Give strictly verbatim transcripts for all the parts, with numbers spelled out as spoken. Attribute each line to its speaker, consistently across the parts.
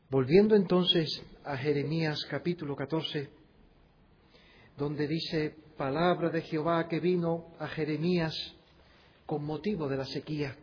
Speaker 1: Volviendo entonces a Jeremías capítulo catorce, donde dice palabra de Jehová que vino a Jeremías con motivo de la sequía.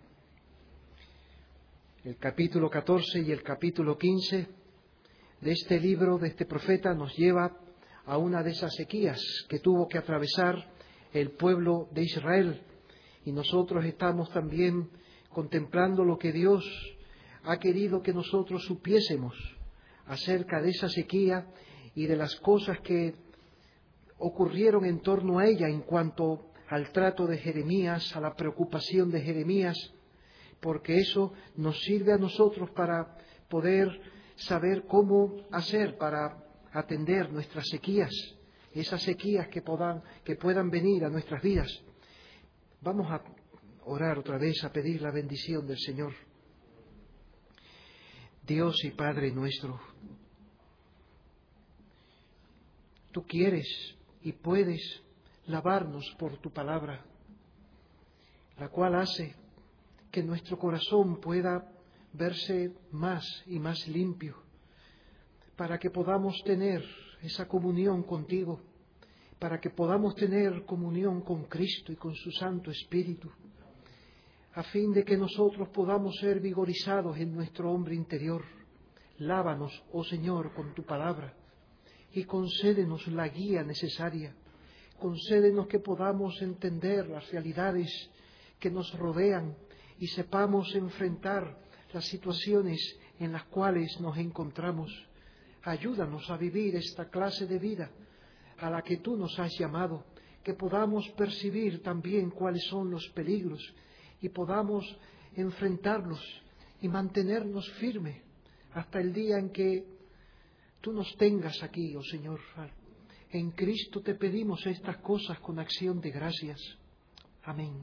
Speaker 1: El capítulo catorce y el capítulo quince de este libro, de este profeta, nos lleva a una de esas sequías que tuvo que atravesar el pueblo de Israel. Y nosotros estamos también contemplando lo que Dios ha querido que nosotros supiésemos acerca de esa sequía y de las cosas que ocurrieron en torno a ella en cuanto al trato de Jeremías, a la preocupación de Jeremías, porque eso nos sirve a nosotros para poder saber cómo hacer para atender nuestras sequías, esas sequías que puedan, que puedan venir a nuestras vidas. Vamos a orar otra vez, a pedir la bendición del Señor. Dios y Padre nuestro, Tú quieres y puedes lavarnos por Tu palabra, la cual hace que nuestro corazón pueda verse más y más limpio, para que podamos tener esa comunión contigo, para que podamos tener comunión con Cristo y con su Santo Espíritu, a fin de que nosotros podamos ser vigorizados en nuestro hombre interior. Lávanos, oh Señor, con Tu palabra y concédenos la guía necesaria. Concédenos que podamos entender las realidades que nos rodean y sepamos enfrentar las situaciones en las cuales nos encontramos. Ayúdanos a vivir esta clase de vida a la que Tú nos has llamado, que podamos percibir también cuáles son los peligros y podamos enfrentarlos y mantenernos firmes hasta el día en que Tú nos tengas aquí, oh Señor. En Cristo te pedimos estas cosas con acción de gracias. Amén.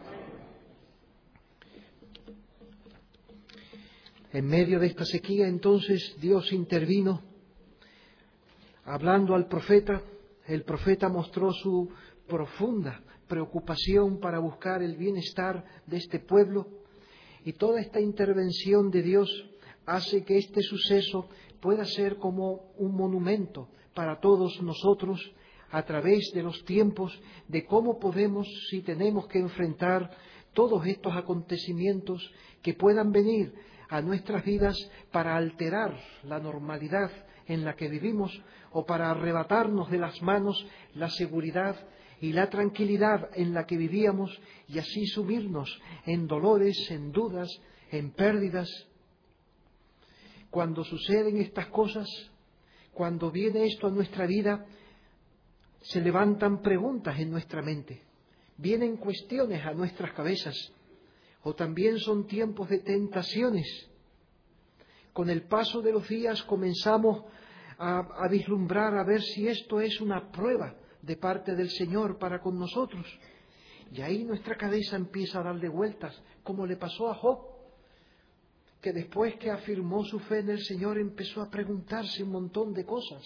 Speaker 1: En medio de esta sequía, entonces, Dios intervino, hablando al profeta. El profeta mostró su profunda preocupación para buscar el bienestar de este pueblo, y toda esta intervención de Dios hace que este suceso pueda ser como un monumento para todos nosotros a través de los tiempos, de cómo podemos, si tenemos que enfrentar todos estos acontecimientos que puedan venir a nuestras vidas para alterar la normalidad en la que vivimos o para arrebatarnos de las manos la seguridad y la tranquilidad en la que vivíamos y así sumirnos en dolores, en dudas, en pérdidas. Cuando suceden estas cosas, cuando viene esto a nuestra vida, se levantan preguntas en nuestra mente, vienen cuestiones a nuestras cabezas, o también son tiempos de tentaciones. Con el paso de los días comenzamos a, a vislumbrar, a ver si esto es una prueba de parte del Señor para con nosotros. Y ahí nuestra cabeza empieza a darle vueltas, como le pasó a Job, que después que afirmó su fe en el Señor empezó a preguntarse un montón de cosas.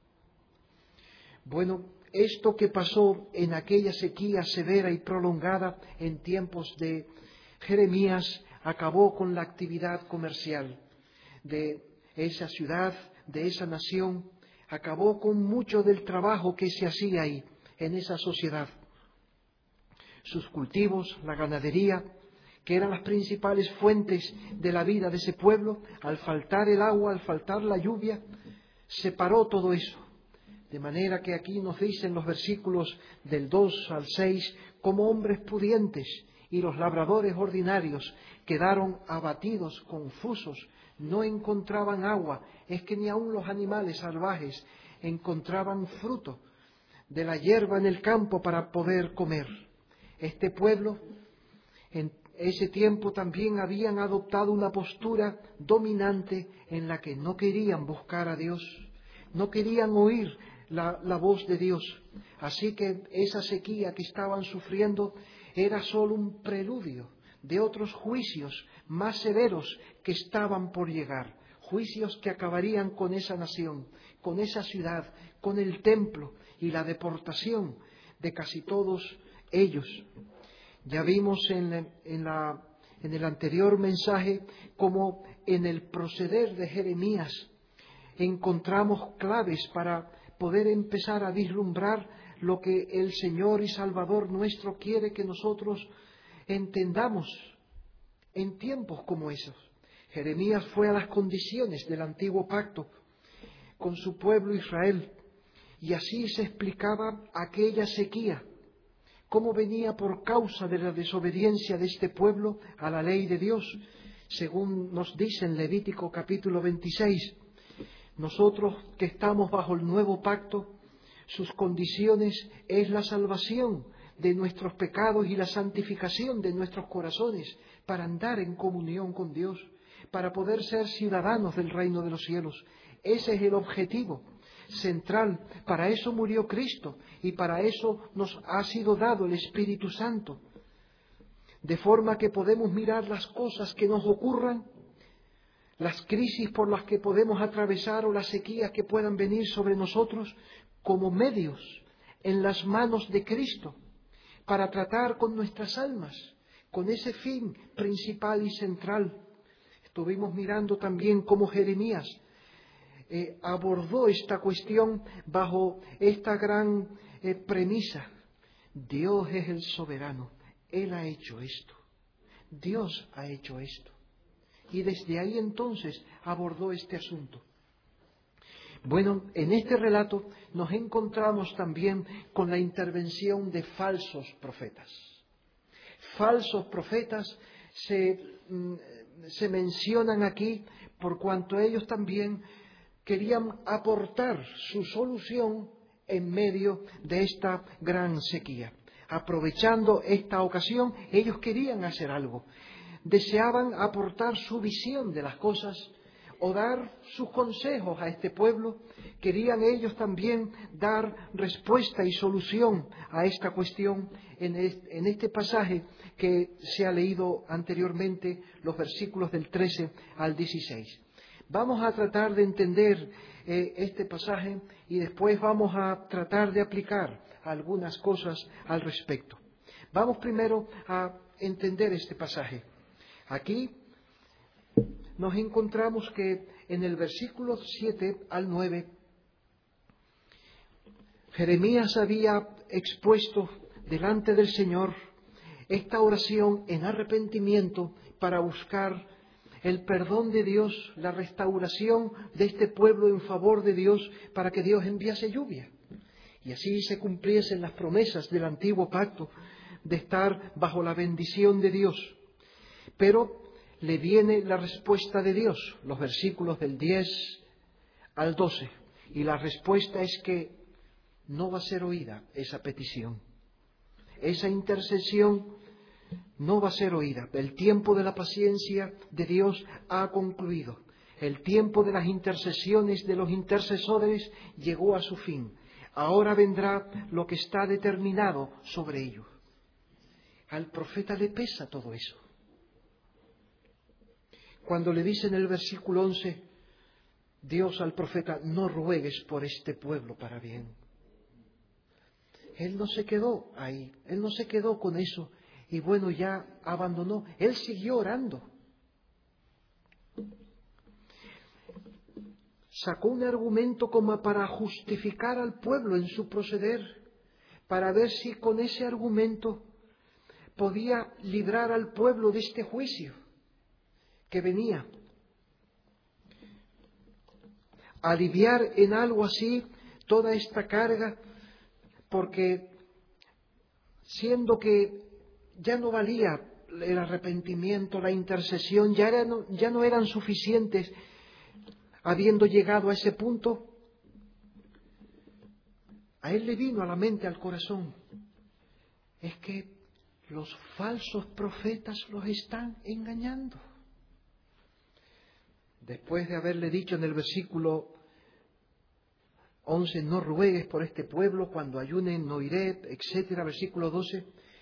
Speaker 1: Bueno, esto que pasó en aquella sequía severa y prolongada en tiempos de Jeremías acabó con la actividad comercial de esa ciudad, de esa nación, acabó con mucho del trabajo que se hacía ahí, en esa sociedad. Sus cultivos, la ganadería, que eran las principales fuentes de la vida de ese pueblo, al faltar el agua, al faltar la lluvia, se paró todo eso. De manera que aquí nos dicen los versículos del dos al seis, como hombres pudientes y los labradores ordinarios quedaron abatidos, confusos, no encontraban agua, es que ni aun los animales salvajes encontraban fruto de la hierba en el campo para poder comer. Este pueblo en ese tiempo también habían adoptado una postura dominante en la que no querían buscar a Dios, no querían oír la, la voz de Dios. Así que esa sequía que estaban sufriendo era solo un preludio de otros juicios más severos que estaban por llegar, juicios que acabarían con esa nación, con esa ciudad, con el templo y la deportación de casi todos ellos. Ya vimos en la, en la en el anterior mensaje como en el proceder de Jeremías encontramos claves para poder empezar a vislumbrar lo que el Señor y Salvador nuestro quiere que nosotros entendamos en tiempos como esos. Jeremías fue a las condiciones del antiguo pacto con su pueblo Israel y así se explicaba aquella sequía, cómo venía por causa de la desobediencia de este pueblo a la ley de Dios, según nos dice en Levítico capítulo veintiséis. Nosotros que estamos bajo el nuevo pacto, sus condiciones es la salvación de nuestros pecados y la santificación de nuestros corazones para andar en comunión con Dios, para poder ser ciudadanos del reino de los cielos. Ese es el objetivo central. Para eso murió Cristo y para eso nos ha sido dado el Espíritu Santo. De forma que podemos mirar las cosas que nos ocurran, las crisis por las que podemos atravesar o las sequías que puedan venir sobre nosotros como medios en las manos de Cristo para tratar con nuestras almas, con ese fin principal y central. Estuvimos mirando también cómo Jeremías eh, abordó esta cuestión bajo esta gran eh, premisa. Dios es el soberano, Él ha hecho esto, Dios ha hecho esto. Y desde ahí entonces abordó este asunto. Bueno, en este relato nos encontramos también con la intervención de falsos profetas. Falsos profetas se, se mencionan aquí por cuanto ellos también querían aportar su solución en medio de esta gran sequía. Aprovechando esta ocasión, ellos querían hacer algo. Deseaban aportar su visión de las cosas o dar sus consejos a este pueblo. Querían ellos también dar respuesta y solución a esta cuestión en este, en este pasaje que se ha leído anteriormente, los versículos del trece al dieciséis. Vamos a tratar de entender eh, este pasaje y después vamos a tratar de aplicar algunas cosas al respecto. Vamos primero a entender este pasaje. Aquí nos encontramos que en el versículo siete al nueve, Jeremías había expuesto delante del Señor esta oración en arrepentimiento para buscar el perdón de Dios, la restauración de este pueblo en favor de Dios para que Dios enviase lluvia. Y así se cumpliesen las promesas del antiguo pacto de estar bajo la bendición de Dios. Pero le viene la respuesta de Dios, los versículos del diez al doce. Y la respuesta es que no va a ser oída esa petición. Esa intercesión no va a ser oída. El tiempo de la paciencia de Dios ha concluido. El tiempo de las intercesiones de los intercesores llegó a su fin. Ahora vendrá lo que está determinado sobre ellos. Al profeta le pesa todo eso. Cuando le dice en el versículo once, Dios al profeta, no ruegues por este pueblo para bien. Él no se quedó ahí, él no se quedó con eso y bueno, ya abandonó. Él siguió orando. Sacó un argumento como para justificar al pueblo en su proceder, para ver si con ese argumento podía librar al pueblo de este juicio que venía. Aliviar en algo así toda esta carga, porque siendo que ya no valía el arrepentimiento, la intercesión, ya, eran, ya no eran suficientes, habiendo llegado a ese punto, a él le vino a la mente, al corazón, es que los falsos profetas los están engañando. Después de haberle dicho en el versículo once, no ruegues por este pueblo, cuando ayunen no iré, etcétera, versículo doce.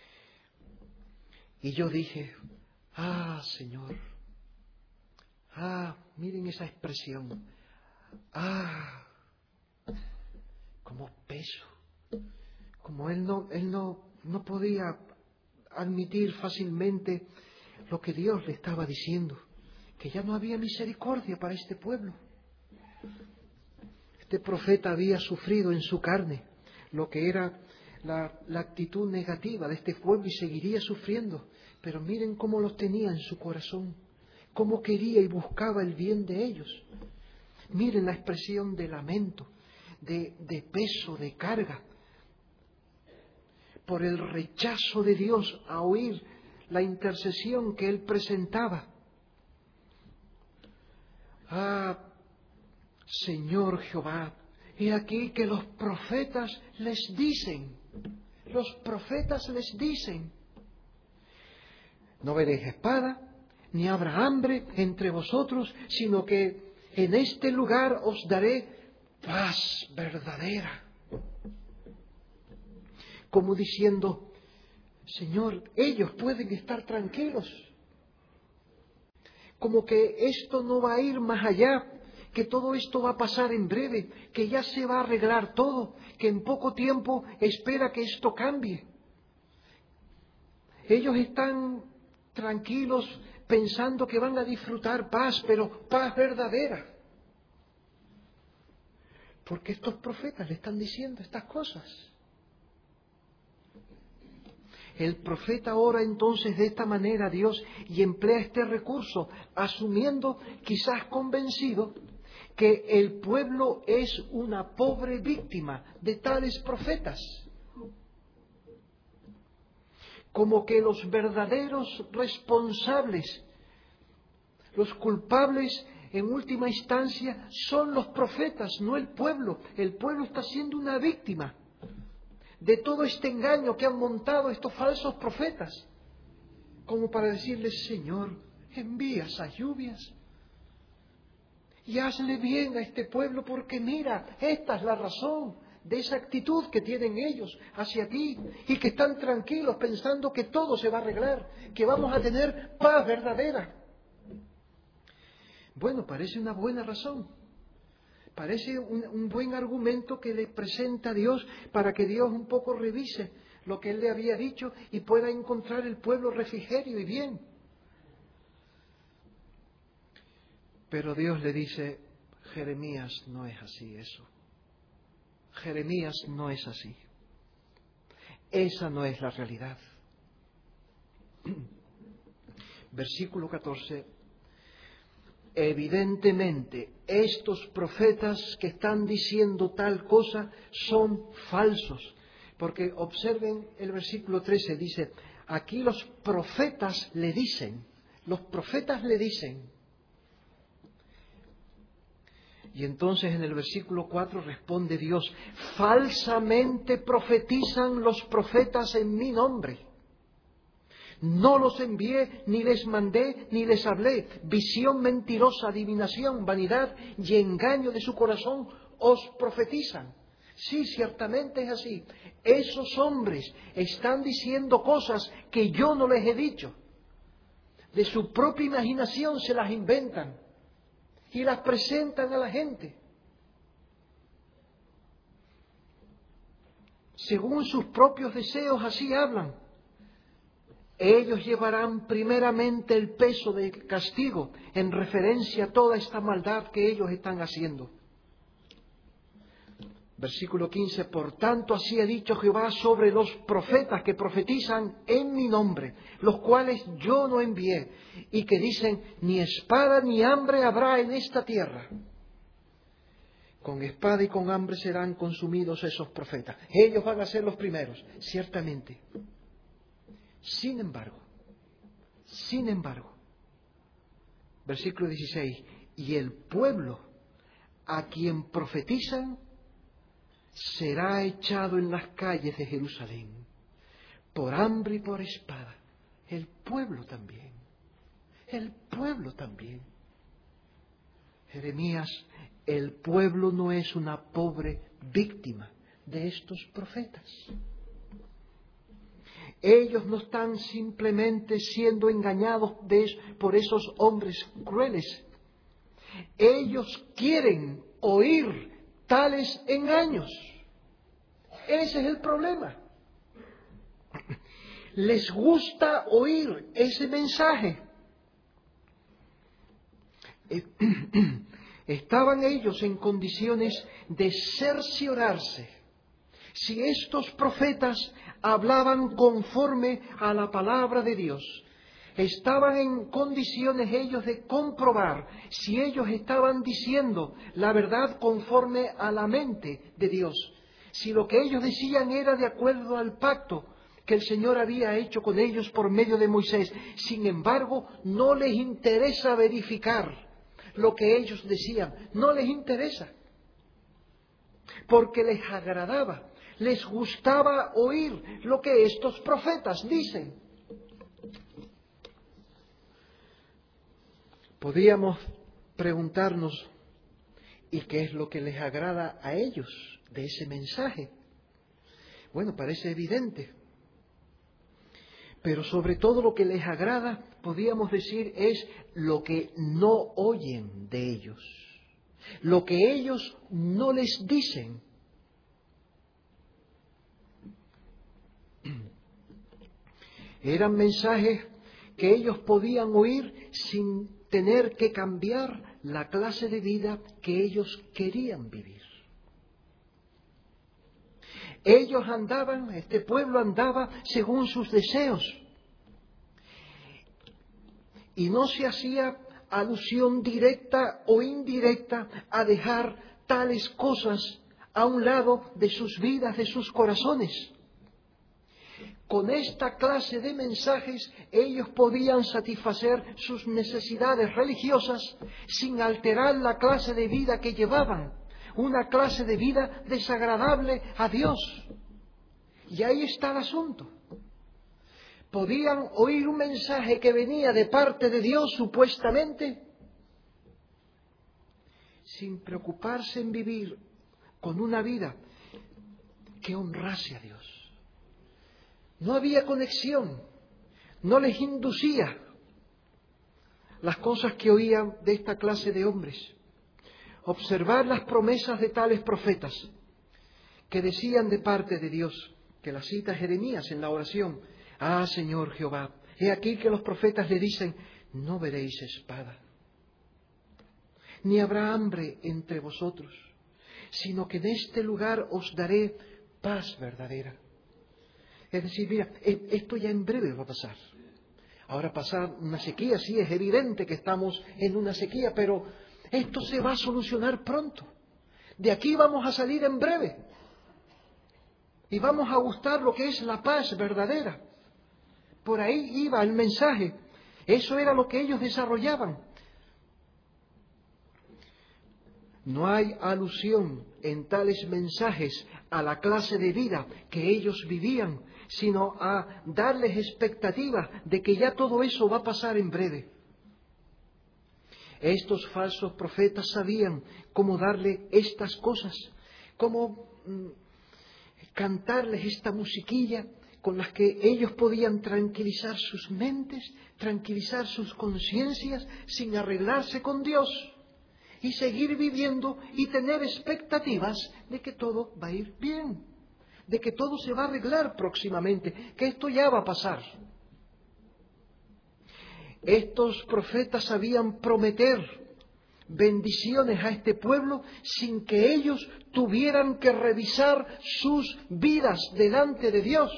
Speaker 1: Y yo dije, ah, Señor, ah, miren esa expresión, ah, como peso, como él no, él no, no podía admitir fácilmente lo que Dios le estaba diciendo, que ya no había misericordia para este pueblo. Este profeta había sufrido en su carne lo que era la, la actitud negativa de este pueblo y seguiría sufriendo. Pero miren cómo los tenía en su corazón, cómo quería y buscaba el bien de ellos. Miren la expresión de lamento, de, de peso, de carga, por el rechazo de Dios a oír la intercesión que Él presentaba. Ah, Señor Jehová, he aquí que los profetas les dicen, los profetas les dicen, no veréis espada, ni habrá hambre entre vosotros, sino que en este lugar os daré paz verdadera. Como diciendo, Señor, ellos pueden estar tranquilos. Como que esto no va a ir más allá, que todo esto va a pasar en breve, que ya se va a arreglar todo, que en poco tiempo espera que esto cambie. Ellos están tranquilos pensando que van a disfrutar paz, pero paz verdadera. Porque estos profetas le están diciendo estas cosas. El profeta ora entonces de esta manera a Dios y emplea este recurso, asumiendo, quizás convencido, que el pueblo es una pobre víctima de tales profetas. Como que los verdaderos responsables, los culpables en última instancia son los profetas, no el pueblo. El pueblo está siendo una víctima de todo este engaño que han montado estos falsos profetas, como para decirles, Señor, envía esas lluvias y hazle bien a este pueblo, porque mira, esta es la razón de esa actitud que tienen ellos hacia ti y que están tranquilos pensando que todo se va a arreglar, que vamos a tener paz verdadera. Bueno, parece una buena razón. Parece un, un buen argumento que le presenta a Dios para que Dios un poco revise lo que Él le había dicho y pueda encontrar el pueblo refrigerio y bien. Pero Dios le dice, Jeremías, no es así eso. Jeremías, no es así. Esa no es la realidad. Versículo catorce. Evidentemente, estos profetas que están diciendo tal cosa son falsos. Porque observen el versículo trece, dice, aquí los profetas le dicen, los profetas le dicen. Y entonces en el versículo cuatro responde Dios, falsamente profetizan los profetas en mi nombre. No los envié, ni les mandé, ni les hablé. Visión mentirosa, adivinación, vanidad y engaño de su corazón os profetizan. Sí, ciertamente es así. Esos hombres están diciendo cosas que yo no les he dicho. De su propia imaginación se las inventan y las presentan a la gente. Según sus propios deseos, así hablan. Ellos llevarán primeramente el peso del castigo en referencia a toda esta maldad que ellos están haciendo. Versículo quince, por tanto así ha dicho Jehová sobre los profetas que profetizan en mi nombre, los cuales yo no envié, y que dicen, ni espada ni hambre habrá en esta tierra. Con espada y con hambre serán consumidos esos profetas. Ellos van a ser los primeros, ciertamente. Sin embargo, sin embargo, versículo dieciséis, y el pueblo a quien profetizan será echado en las calles de Jerusalén, por hambre y por espada. El pueblo también, el pueblo también. Jeremías, el pueblo no es una pobre víctima de estos profetas. Ellos no están simplemente siendo engañados de, por esos hombres crueles. Ellos quieren oír tales engaños. Ese es el problema. les gusta oír ese mensaje. Estaban ellos en condiciones de cerciorarse si estos profetas hablaban conforme a la palabra de Dios. Estaban en condiciones ellos de comprobar si ellos estaban diciendo la verdad conforme a la mente de Dios, si lo que ellos decían era de acuerdo al pacto que el Señor había hecho con ellos por medio de Moisés. Sin embargo, no les interesa verificar lo que ellos decían, no les interesa, porque les agradaba, les gustaba oír lo que estos profetas dicen. Podríamos preguntarnos, ¿y qué es lo que les agrada a ellos de ese mensaje? Bueno, parece evidente. Pero sobre todo lo que les agrada, podríamos decir, es lo que no oyen de ellos, lo que ellos no les dicen. Eran mensajes que ellos podían oír sin tener que cambiar la clase de vida que ellos querían vivir. Ellos andaban, este pueblo andaba según sus deseos. Y no se hacía alusión directa o indirecta a dejar tales cosas a un lado de sus vidas, de sus corazones. Con esta clase de mensajes ellos podían satisfacer sus necesidades religiosas sin alterar la clase de vida que llevaban, una clase de vida desagradable a Dios. Y ahí está el asunto. Podían oír un mensaje que venía de parte de Dios supuestamente, sin preocuparse en vivir con una vida que honrase a Dios. No había conexión, no les inducía las cosas que oían de esta clase de hombres. Observar las promesas de tales profetas que decían de parte de Dios, que la cita Jeremías en la oración: ah, Señor Jehová, he aquí que los profetas le dicen: no veréis espada, ni habrá hambre entre vosotros, sino que en este lugar os daré paz verdadera. Es decir, mira, esto ya en breve va a pasar. Ahora pasar una sequía, sí, es evidente que estamos en una sequía, pero esto se va a solucionar pronto. De aquí vamos a salir en breve. Y vamos a gustar lo que es la paz verdadera. Por ahí iba el mensaje. Eso era lo que ellos desarrollaban. No hay alusión en tales mensajes a la clase de vida que ellos vivían, sino a darles expectativas de que ya todo eso va a pasar en breve. Estos falsos profetas sabían cómo darle estas cosas, cómo mm, cantarles esta musiquilla con las que ellos podían tranquilizar sus mentes, tranquilizar sus conciencias sin arreglarse con Dios y seguir viviendo y tener expectativas de que todo va a ir bien, de que todo se va a arreglar próximamente, que esto ya va a pasar. Estos profetas sabían prometer bendiciones a este pueblo sin que ellos tuvieran que revisar sus vidas delante de Dios,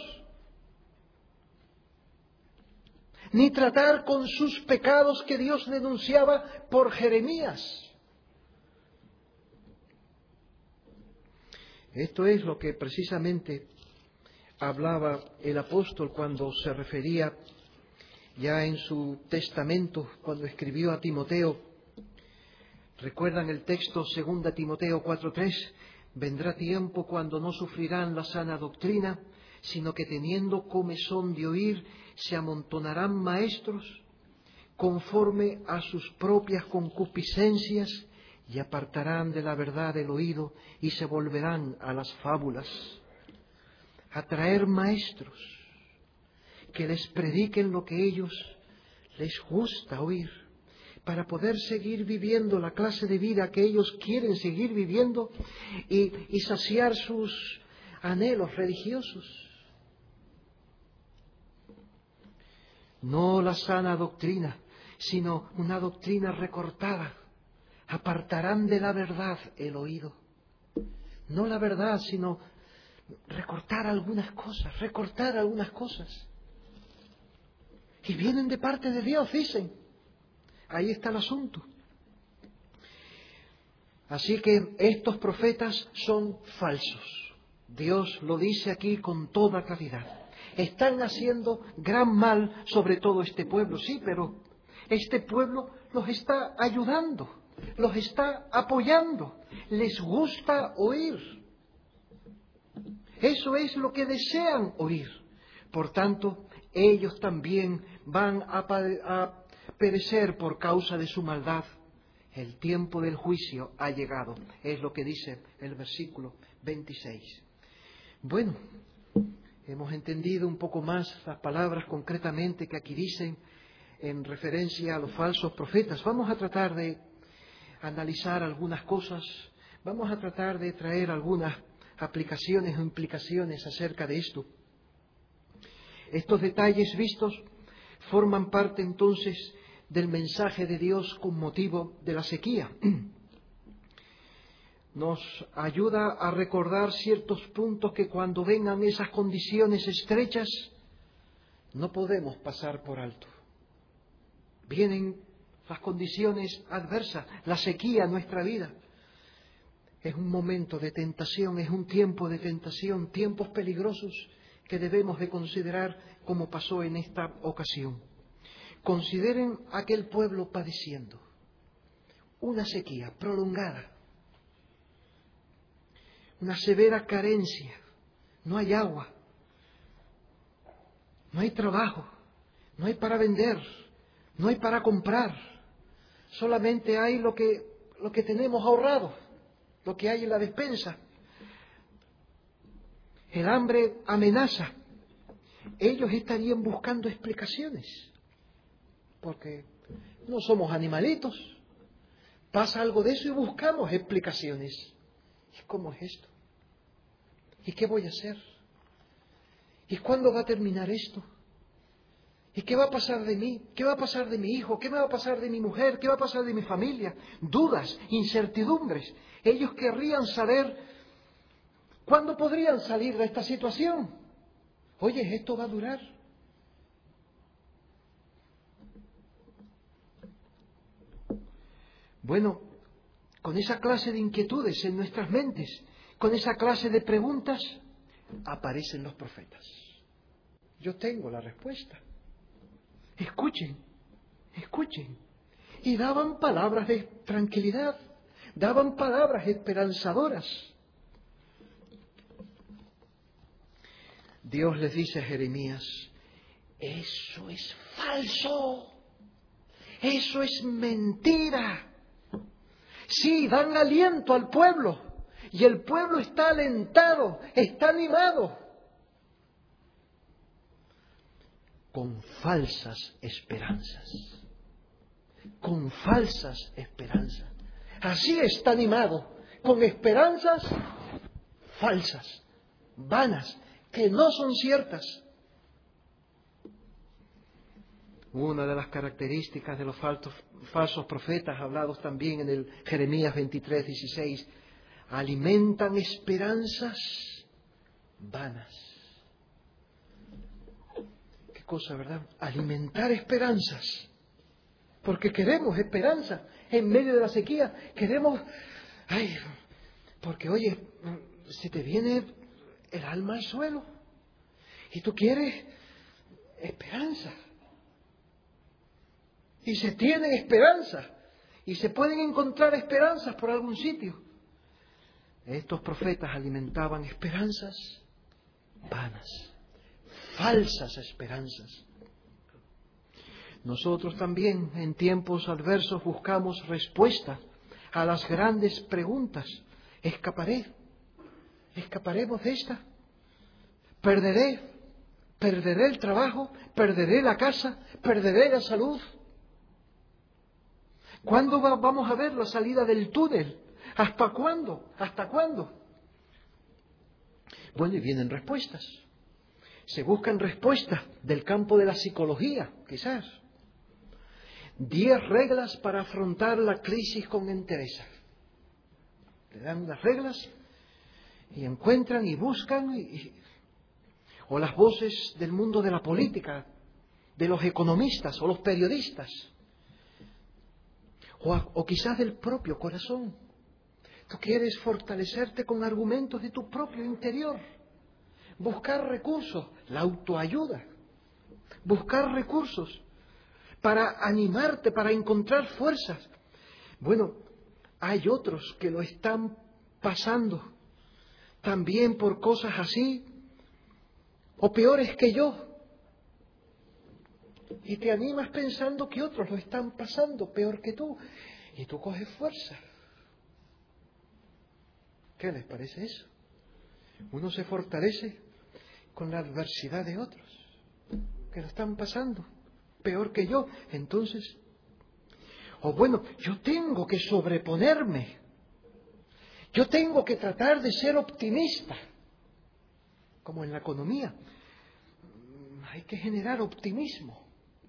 Speaker 1: ni tratar con sus pecados que Dios denunciaba por Jeremías. Esto es lo que precisamente hablaba el apóstol cuando se refería ya en su testamento, cuando escribió a Timoteo. ¿Recuerdan el texto segunda Timoteo cuatro tres? Vendrá tiempo cuando no sufrirán la sana doctrina, sino que teniendo comezón de oír, se amontonarán maestros conforme a sus propias concupiscencias y apartarán de la verdad el oído y se volverán a las fábulas. Atraer maestros que les prediquen lo que ellos les gusta oír, para poder seguir viviendo la clase de vida que ellos quieren seguir viviendo y, y saciar sus anhelos religiosos. no la sana doctrina, sino una doctrina recortada. Apartarán de la verdad el oído. No la verdad, sino recortar algunas cosas, recortar algunas cosas. Y vienen de parte de Dios, dicen. Ahí está el asunto. Así que estos profetas son falsos. Dios lo dice aquí con toda claridad. Están haciendo gran mal sobre todo este pueblo, sí, pero este pueblo los está ayudando, los está apoyando, les gusta oír. Eso es lo que desean oír. Por tanto, ellos también van a, a perecer por causa de su maldad. El tiempo del juicio ha llegado, es lo que dice el versículo veintiséis. Bueno, hemos entendido un poco más las palabras concretamente que aquí dicen en referencia a los falsos profetas. Vamos a tratar de analizar algunas cosas, vamos a tratar de traer algunas aplicaciones o implicaciones acerca de esto. Estos detalles vistos forman parte entonces del mensaje de Dios con motivo de la sequía. Nos ayuda a recordar ciertos puntos que cuando vengan esas condiciones estrechas no podemos pasar por alto. Vienen las condiciones adversas, la sequía en nuestra vida. Es un momento de tentación, es un tiempo de tentación, tiempos peligrosos que debemos de considerar como pasó en esta ocasión. Consideren aquel pueblo padeciendo una sequía prolongada, una severa carencia, no hay agua, no hay trabajo, no hay para vender, no hay para comprar, solamente hay lo que, lo que tenemos ahorrado, lo que hay en la despensa. El hambre amenaza. Ellos estarían buscando explicaciones, porque no somos animalitos. Pasa algo de eso y buscamos explicaciones. ¿Y cómo es esto? ¿Y qué voy a hacer? ¿Y cuándo va a terminar esto? ¿Y qué va a pasar de mí? ¿Qué va a pasar de mi hijo? ¿Qué me va a pasar de mi mujer? ¿Qué va a pasar de mi familia? Dudas, incertidumbres. Ellos querrían saber cuándo podrían salir de esta situación. Oye, ¿esto va a durar? Bueno, con esa clase de inquietudes en nuestras mentes, con esa clase de preguntas, aparecen los profetas. Yo tengo la respuesta. Escuchen, escuchen. Y daban palabras de tranquilidad, daban palabras esperanzadoras. Dios les dice a Jeremías, eso es falso, eso es mentira. Sí, dan aliento al pueblo y el pueblo está alentado, está animado con falsas esperanzas, con falsas esperanzas. Así está animado, con esperanzas falsas, vanas, que no son ciertas. Una de las características de los falsos, falsos profetas, hablados también en el Jeremías veintitrés, dieciséis, alimentan esperanzas vanas. Qué cosa, ¿verdad? Alimentar esperanzas. Porque queremos esperanza en medio de la sequía. Queremos, ay, porque oye, se te viene el alma al suelo y tú quieres esperanza. Y se tienen esperanza y se pueden encontrar esperanzas por algún sitio. Estos profetas alimentaban esperanzas vanas, falsas esperanzas. Nosotros también en tiempos adversos buscamos respuestas a las grandes preguntas. ¿Escaparé? ¿Escaparemos de esta? ¿Perderé? ¿Perderé el trabajo? ¿Perderé la casa? ¿Perderé la salud? ¿Cuándo va, vamos a ver la salida del túnel? ¿Hasta cuándo? ¿Hasta cuándo? Bueno, y vienen respuestas. Se buscan respuestas del campo de la psicología, quizás. Diez reglas para afrontar la crisis con entereza. Le dan las reglas y encuentran y buscan, y, o las voces del mundo de la política, de los economistas o los periodistas, o, o quizás del propio corazón. Tú quieres fortalecerte con argumentos de tu propio interior, buscar recursos, la autoayuda, buscar recursos para animarte, para encontrar fuerzas. Bueno, hay otros que lo están pasando también por cosas así, o peores que yo. Y te animas pensando que otros lo están pasando peor que tú. Y tú coges fuerza. ¿Qué les parece eso? Uno se fortalece con la adversidad de otros, que lo están pasando peor que yo. Entonces, o bueno, yo tengo que sobreponerme. Yo tengo que tratar de ser optimista. Como en la economía, hay que generar optimismo.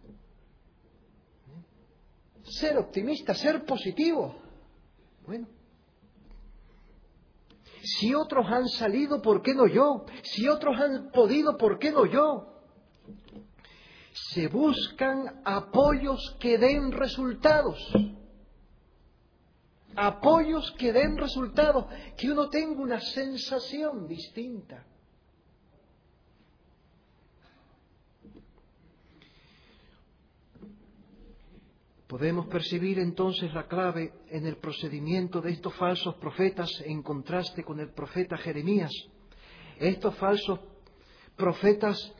Speaker 1: Ser optimista, ser positivo. Bueno, si otros han salido, ¿por qué no yo? Si otros han podido, ¿por qué no yo? Se buscan apoyos que den resultados. Apoyos que den resultados, que uno tenga una sensación distinta. Podemos percibir entonces la clave en el procedimiento de estos falsos profetas en contraste con el profeta Jeremías. Estos falsos profetas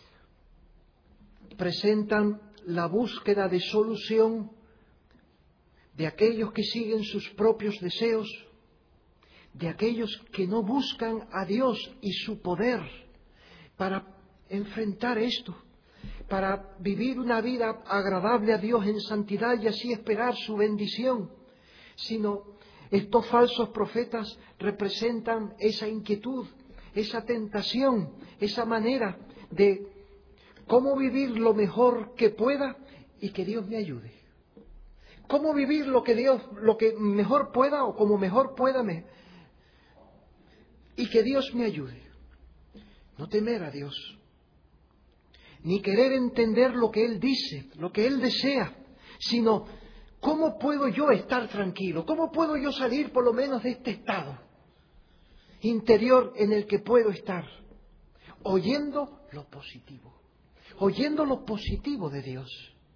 Speaker 1: presentan la búsqueda de solución de aquellos que siguen sus propios deseos, de aquellos que no buscan a Dios y su poder para enfrentar esto, para vivir una vida agradable a Dios en santidad y así esperar su bendición, sino estos falsos profetas representan esa inquietud, esa tentación, esa manera de cómo vivir lo mejor que pueda y que Dios me ayude. Cómo vivir lo que Dios, lo que mejor pueda o como mejor pueda me, y que Dios me ayude. No temer a Dios, ni querer entender lo que Él dice, lo que Él desea, sino cómo puedo yo estar tranquilo, cómo puedo yo salir por lo menos de este estado interior en el que puedo estar, oyendo lo positivo, oyendo lo positivo de Dios,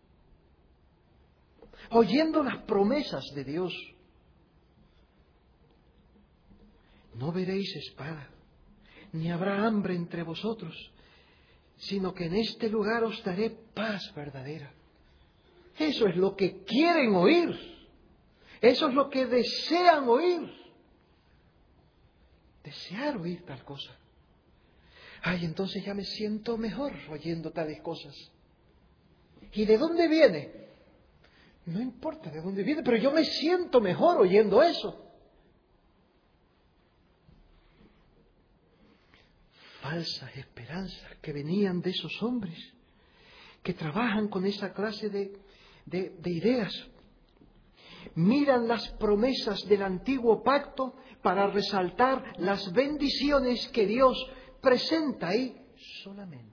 Speaker 1: oyendo las promesas de Dios. No veréis espada, ni habrá hambre entre vosotros, sino que en este lugar os daré paz verdadera. Eso es lo que quieren oír. Eso es lo que desean oír. Desear oír tal cosa. Ay, entonces ya me siento mejor oyendo tales cosas. ¿Y de dónde viene? No importa de dónde viene, pero yo me siento mejor oyendo eso. Falsas esperanzas que venían de esos hombres que trabajan con esa clase de, de, de ideas. Miran las promesas del antiguo pacto para resaltar las bendiciones que Dios presenta ahí solamente.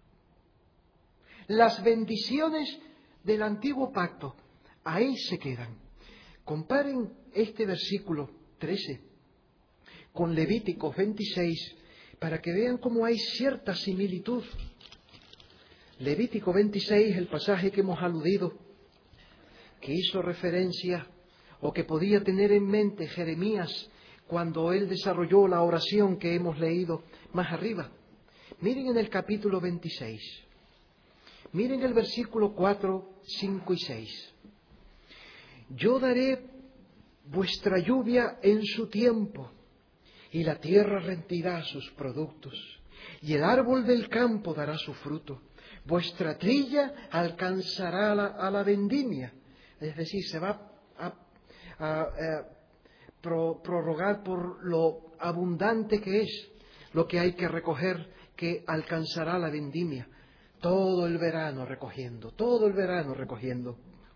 Speaker 1: Las bendiciones del antiguo pacto, ahí se quedan. Comparen este versículo trece con Levíticos veintiséis para que vean cómo hay cierta similitud. Levítico veintiséis, el pasaje que hemos aludido, que hizo referencia o que podía tener en mente Jeremías cuando él desarrolló la oración que hemos leído más arriba. Miren en el capítulo veintiséis. Miren el versículo cuatro, cinco y seis. Yo daré vuestra lluvia en su tiempo, y la tierra rendirá sus productos, y el árbol del campo dará su fruto. Vuestra trilla alcanzará a la, a la vendimia, es decir, se va a, a, a pro, prorrogar por lo abundante que es lo que hay que recoger que alcanzará la vendimia. Todo el verano recogiendo, todo el verano recogiendo.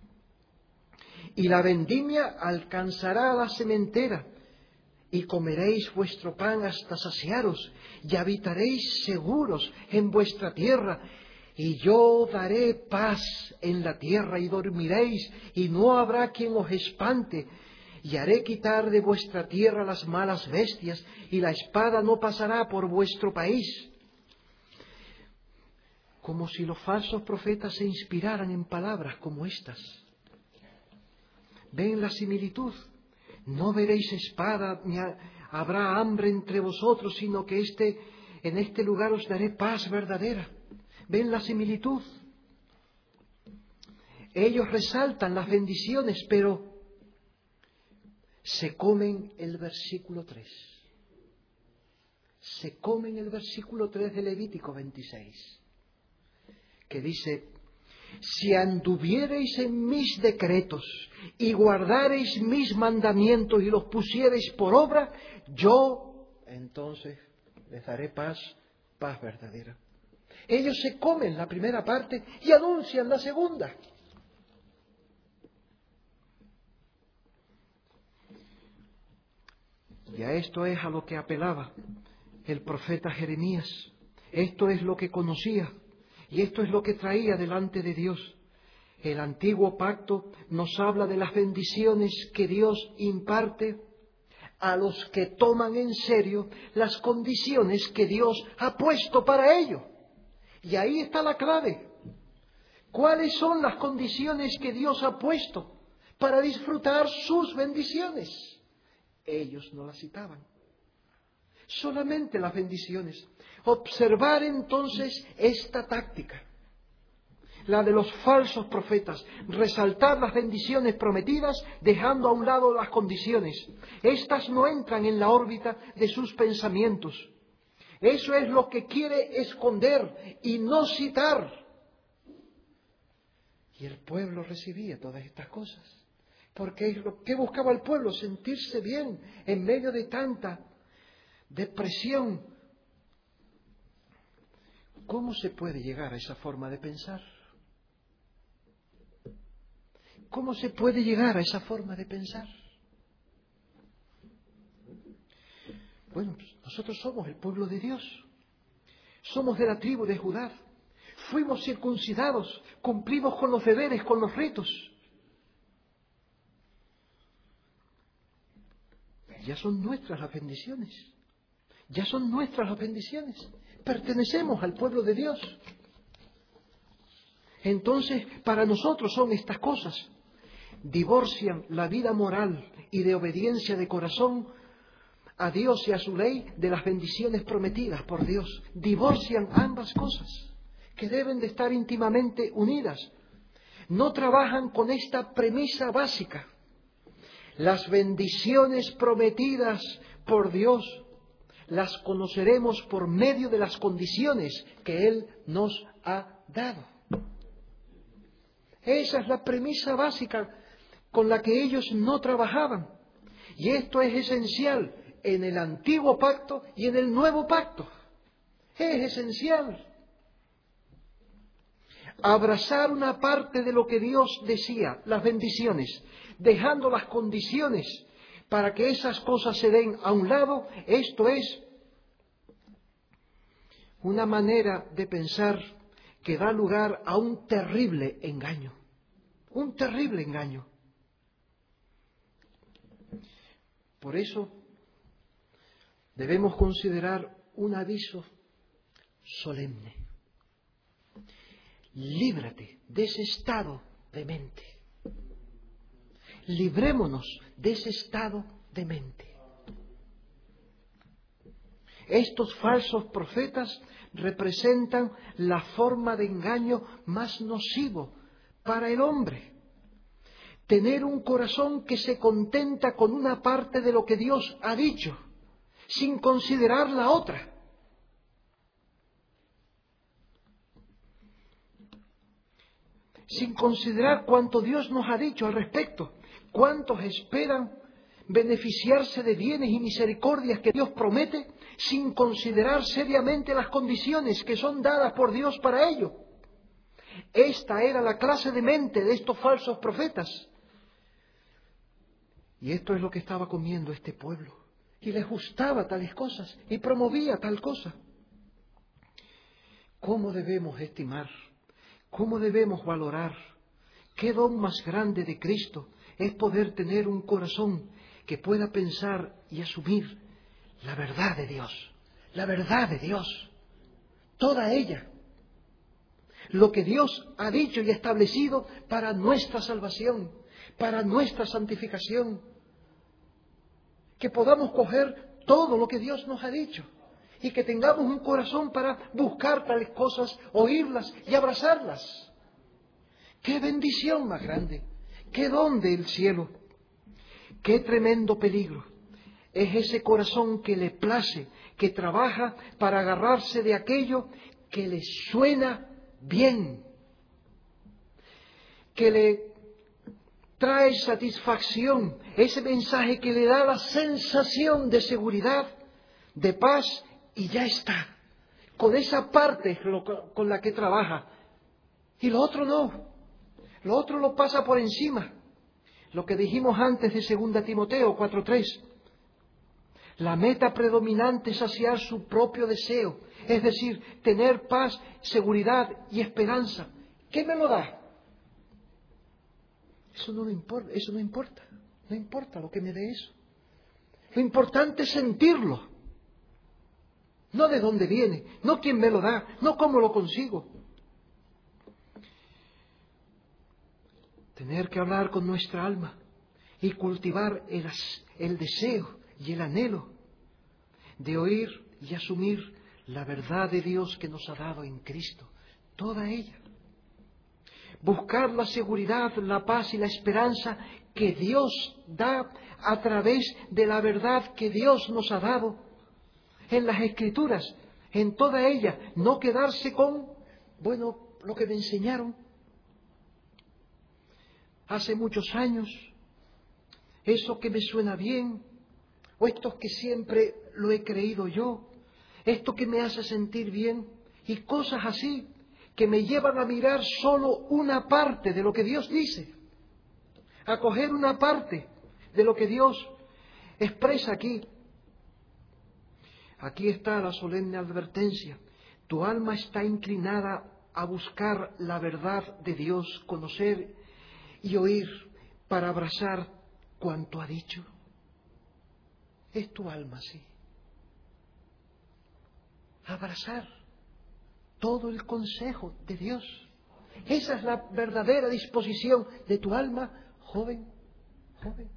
Speaker 1: Y la vendimia alcanzará la sementera, y comeréis vuestro pan hasta saciaros, y habitaréis seguros en vuestra tierra. Y yo daré paz en la tierra, y dormiréis, y no habrá quien os espante. Y haré quitar de vuestra tierra las malas bestias, y la espada no pasará por vuestro país. Como si los falsos profetas se inspiraran en palabras como estas. ¿Ven la similitud? No veréis espada, ni habrá hambre entre vosotros, sino que este, en este lugar os daré paz verdadera. ¿Ven la similitud? Ellos resaltan las bendiciones, pero se comen el versículo tres. Se comen el versículo tres de Levítico veintiséis, que dice: si anduviereis en mis decretos y guardareis mis mandamientos y los pusiereis por obra, yo entonces les daré paz, paz verdadera. Ellos se comen la primera parte y anuncian la segunda. Y a esto es a lo que apelaba el profeta Jeremías. Esto es lo que conocía. Y esto es lo que traía delante de Dios. El antiguo pacto nos habla de las bendiciones que Dios imparte a los que toman en serio las condiciones que Dios ha puesto para ello. Y ahí está la clave. ¿Cuáles son las condiciones que Dios ha puesto para disfrutar sus bendiciones? Ellos no las citaban. Solamente las bendiciones. Observar entonces esta táctica, la de los falsos profetas, resaltar las bendiciones prometidas dejando a un lado las condiciones. Estas no entran en la órbita de sus pensamientos. Eso es lo que quiere esconder y no citar. Y el pueblo recibía todas estas cosas. Porque es lo que buscaba el pueblo, sentirse bien en medio de tanta depresión. ¿Cómo se puede llegar a esa forma de pensar? ¿Cómo se puede llegar a esa forma de pensar? Bueno, nosotros somos el pueblo de Dios. Somos de la tribu de Judá. Fuimos circuncidados, cumplimos con los deberes, con los ritos. Ya son nuestras las bendiciones. Ya son nuestras las bendiciones. Pertenecemos al pueblo de Dios. Entonces, para nosotros son estas cosas. Divorcian la vida moral y de obediencia de corazón a Dios y a su ley de las bendiciones prometidas por Dios. Divorcian ambas cosas, que deben de estar íntimamente unidas. No trabajan con esta premisa básica. Las bendiciones prometidas por Dios las conoceremos por medio de las condiciones que Él nos ha dado. Esa es la premisa básica con la que ellos no trabajaban. Y esto es esencial en el antiguo pacto y en el nuevo pacto. Es esencial. Abrazar una parte de lo que Dios decía, las bendiciones, dejando las condiciones para que esas cosas se den a un lado, esto es una manera de pensar que da lugar a un terrible engaño. Un terrible engaño. Por eso debemos considerar un aviso solemne. Líbrate de ese estado de mente. Librémonos de ese estado de mente. Estos falsos profetas representan la forma de engaño más nocivo para el hombre. Tener un corazón que se contenta con una parte de lo que Dios ha dicho, sin considerar la otra. Sin considerar cuánto Dios nos ha dicho al respecto. ¿Cuántos esperan beneficiarse de bienes y misericordias que Dios promete sin considerar seriamente las condiciones que son dadas por Dios para ello. Esta era la clase de mente de estos falsos profetas. Y esto es lo que estaba comiendo este pueblo. Y les gustaba tales cosas y promovía tal cosa. ¿Cómo debemos estimar? ¿Cómo debemos valorar? ¿Qué don más grande de Cristo es poder tener un corazón que pueda pensar y asumir la verdad de Dios? La verdad de Dios. Toda ella. Lo que Dios ha dicho y establecido para nuestra salvación, para nuestra santificación. Que podamos coger todo lo que Dios nos ha dicho y que tengamos un corazón para buscar tales cosas, oírlas y abrazarlas. ¡Qué bendición más grande! ¡Qué don del cielo! ¡Qué tremendo peligro! Es ese corazón que le place, que trabaja para agarrarse de aquello que le suena bien, que le trae satisfacción, ese mensaje que le da la sensación de seguridad, de paz, y ya está. Con esa parte con la que trabaja. Y lo otro no. Lo otro lo pasa por encima. Lo que dijimos antes de segunda Timoteo cuatro tres. La meta predominante es saciar su propio deseo. Es decir, tener paz, seguridad y esperanza. ¿Qué me lo da? Eso no me importa, eso no importa. No importa lo que me dé eso. Lo importante es sentirlo. No de dónde viene, no quién me lo da, no cómo lo consigo. Tener que hablar con nuestra alma y cultivar el, el deseo y el anhelo de oír y asumir la verdad de Dios que nos ha dado en Cristo, toda ella. Buscar la seguridad, la paz y la esperanza que Dios da a través de la verdad que Dios nos ha dado en las Escrituras, en toda ella. No quedarse con, bueno, lo que me enseñaron hace muchos años, eso que me suena bien, o esto que siempre lo he creído yo, esto que me hace sentir bien, y cosas así que me llevan a mirar solo una parte de lo que Dios dice, a coger una parte de lo que Dios expresa aquí. Aquí está la solemne advertencia. Tu alma está inclinada a buscar la verdad de Dios, conocer y oír para abrazar cuanto ha dicho. Es tu alma, sí. Abrazar todo el consejo de Dios. Esa es la verdadera disposición de tu alma, joven, joven.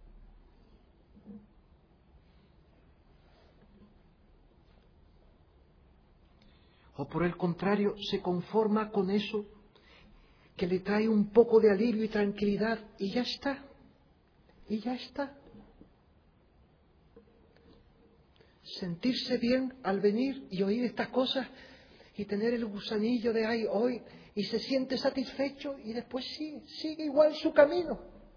Speaker 1: O por el contrario, se conforma con eso que le trae un poco de alivio y tranquilidad y ya está, y ya está. Sentirse bien al venir y oír estas cosas y tener el gusanillo de ay, hoy, y se siente satisfecho y después sigue, sigue igual su camino.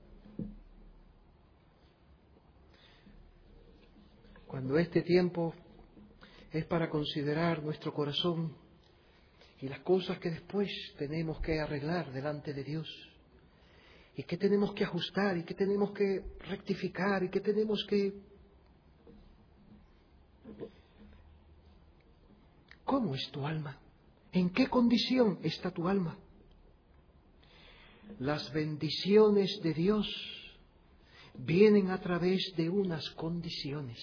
Speaker 1: Cuando este tiempo es para considerar nuestro corazón y las cosas que después tenemos que arreglar delante de Dios, y que tenemos que ajustar, y que tenemos que rectificar, y que tenemos que... ¿Cómo es tu alma? ¿En qué condición está tu alma? Las bendiciones de Dios vienen a través de unas condiciones.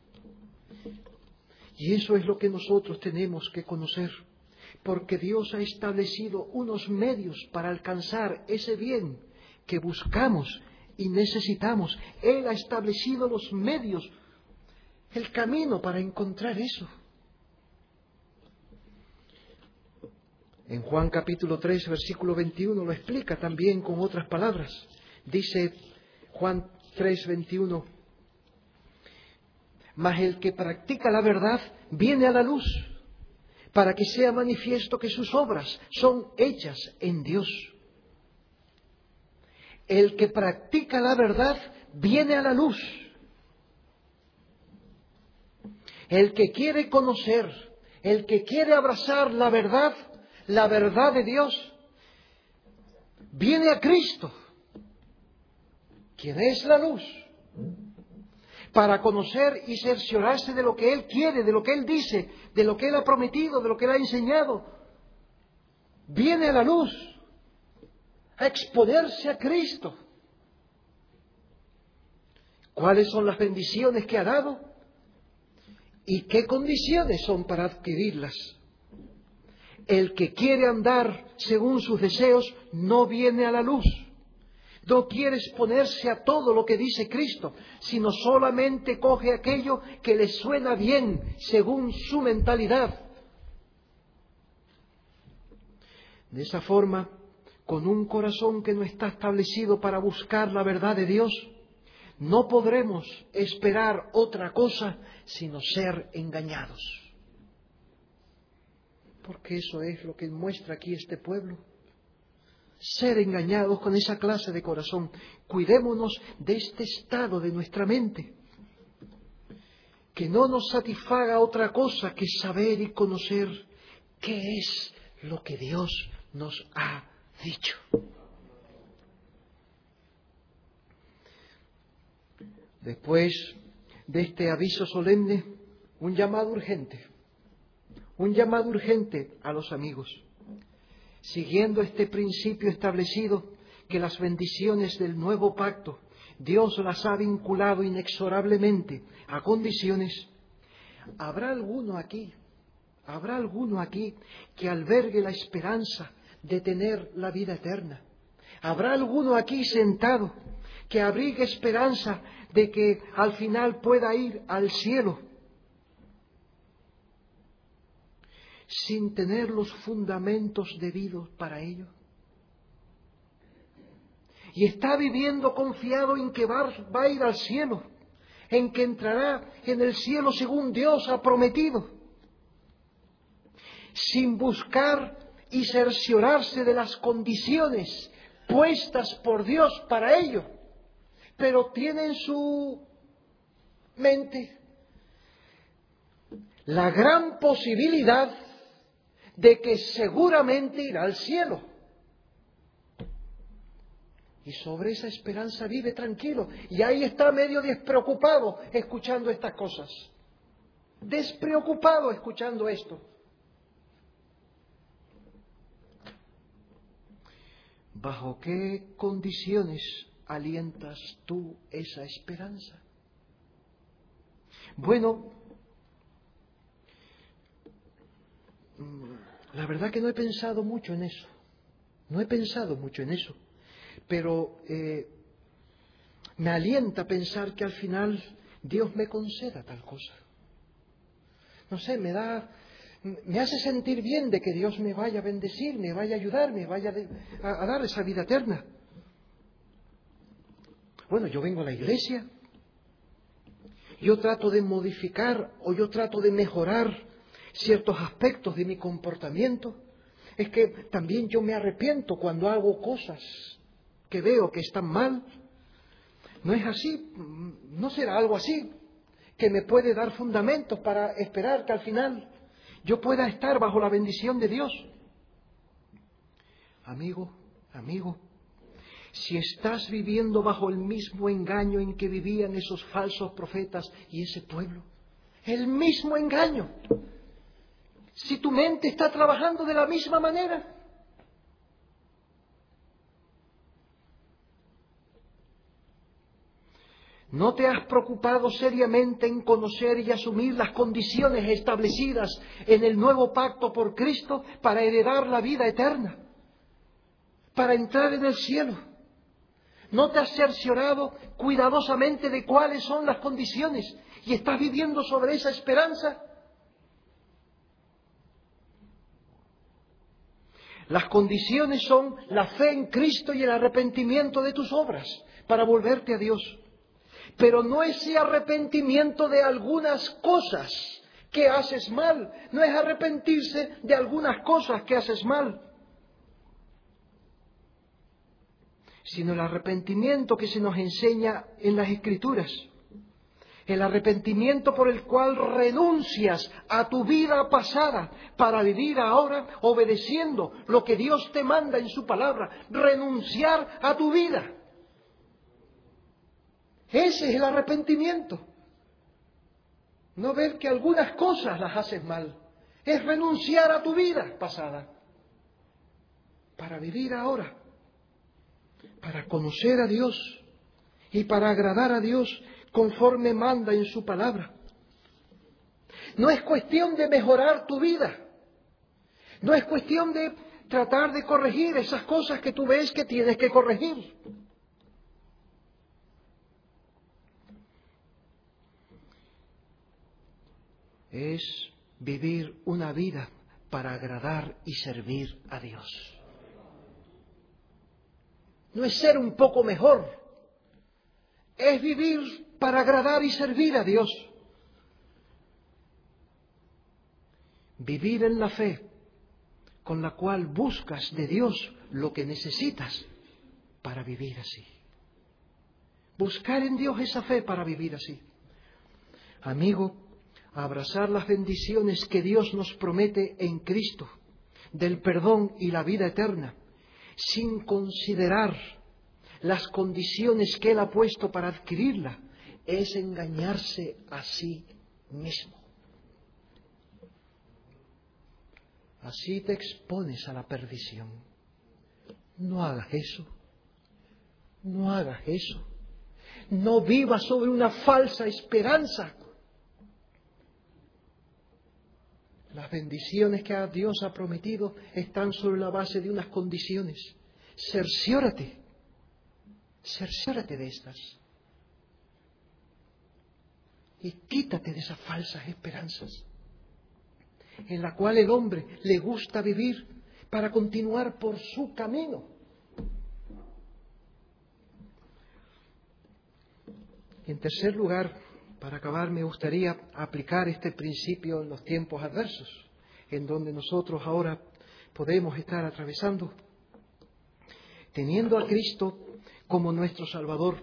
Speaker 1: Y eso es lo que nosotros tenemos que conocer, porque Dios ha establecido unos medios para alcanzar ese bien que buscamos y necesitamos. Él ha establecido los medios, el camino para encontrar eso. En Juan capítulo tres, versículo veintiuno, lo explica también con otras palabras. Dice Juan tres, veintiuno, mas el que practica la verdad viene a la luz, para que sea manifiesto que sus obras son hechas en Dios. El que practica la verdad viene a la luz. El que quiere conocer, el que quiere abrazar la verdad, la verdad de Dios, viene a Cristo, quien es la luz, para conocer y cerciorarse de lo que Él quiere, de lo que Él dice, de lo que Él ha prometido, de lo que Él ha enseñado. Viene a la luz, a exponerse a Cristo. ¿Cuáles son las bendiciones que ha dado? ¿Y qué condiciones son para adquirirlas? El que quiere andar según sus deseos no viene a la luz. No quiere exponerse a todo lo que dice Cristo, sino solamente coge aquello que le suena bien según su mentalidad. De esa forma, con un corazón que no está establecido para buscar la verdad de Dios, no podremos esperar otra cosa sino ser engañados. Porque eso es lo que muestra aquí este pueblo. Ser engañados con esa clase de corazón. Cuidémonos de este estado de nuestra mente. Que no nos satisfaga otra cosa que saber y conocer qué es lo que Dios nos ha dicho. Después de este aviso solemne, un llamado urgente. Un llamado urgente a los amigos. Siguiendo este principio establecido, que las bendiciones del nuevo pacto, Dios las ha vinculado inexorablemente a condiciones. ¿Habrá alguno aquí, habrá alguno aquí que albergue la esperanza de tener la vida eterna? ¿Habrá alguno aquí sentado que abrigue esperanza de que al final pueda ir al cielo sin tener los fundamentos debidos para ello? Y está viviendo confiado en que va, va a ir al cielo, en que entrará en el cielo según Dios ha prometido, sin buscar y cerciorarse de las condiciones puestas por Dios para ello, pero tiene en su mente la gran posibilidad de que seguramente irá al cielo. Y sobre esa esperanza vive tranquilo. Y ahí está medio despreocupado escuchando estas cosas. Despreocupado escuchando esto. ¿Bajo qué condiciones alientas tú esa esperanza? Bueno, la verdad que no he pensado mucho en eso. No he pensado mucho en eso. Pero eh, me alienta pensar que al final Dios me conceda tal cosa. No sé, me da, me hace sentir bien de que Dios me vaya a bendecir, me vaya a ayudar, me vaya a, a dar esa vida eterna. Bueno, yo vengo a la iglesia, yo trato de modificar o yo trato de mejorar ciertos aspectos de mi comportamiento. Es que también yo me arrepiento cuando hago cosas que veo que están mal. ¿No es así? ¿No será algo así que me puede dar fundamentos para esperar que al final yo pueda estar bajo la bendición de Dios? Amigo, amigo, si estás viviendo bajo el mismo engaño en que vivían esos falsos profetas y ese pueblo, el mismo engaño, si tu mente está trabajando de la misma manera, ¿no te has preocupado seriamente en conocer y asumir las condiciones establecidas en el nuevo pacto por Cristo para heredar la vida eterna, para entrar en el cielo? ¿No te has cerciorado cuidadosamente de cuáles son las condiciones y estás viviendo sobre esa esperanza? Las condiciones son la fe en Cristo y el arrepentimiento de tus obras para volverte a Dios. Pero no ese arrepentimiento de algunas cosas que haces mal. No es arrepentirse de algunas cosas que haces mal. Sino el arrepentimiento que se nos enseña en las Escrituras. El arrepentimiento por el cual renuncias a tu vida pasada para vivir ahora obedeciendo lo que Dios te manda en su palabra. Renunciar a tu vida. Ese es el arrepentimiento. No ver que algunas cosas las haces mal. Es renunciar a tu vida pasada para vivir ahora. Para conocer a Dios y para agradar a Dios conforme manda en su palabra. No es cuestión de mejorar tu vida. No es cuestión de tratar de corregir esas cosas que tú ves que tienes que corregir. Es vivir una vida para agradar y servir a Dios. No es ser un poco mejor. Es vivir para agradar y servir a Dios. Vivir en la fe con la cual buscas de Dios lo que necesitas para vivir así. Buscar en Dios esa fe para vivir así. Amigo, abrazar las bendiciones que Dios nos promete en Cristo, del perdón y la vida eterna, sin considerar las condiciones que Él ha puesto para adquirirla, es engañarse a sí mismo. Así te expones a la perdición. No hagas eso. No hagas eso. No vivas sobre una falsa esperanza. Las bendiciones que Dios ha prometido están sobre la base de unas condiciones. Cerciórate. Cerciórate de estas. Y quítate de esas falsas esperanzas en la cual el hombre le gusta vivir para continuar por su camino. Y en tercer lugar, para acabar, me gustaría aplicar este principio en los tiempos adversos, en donde nosotros ahora podemos estar atravesando. Teniendo a Cristo como nuestro Salvador,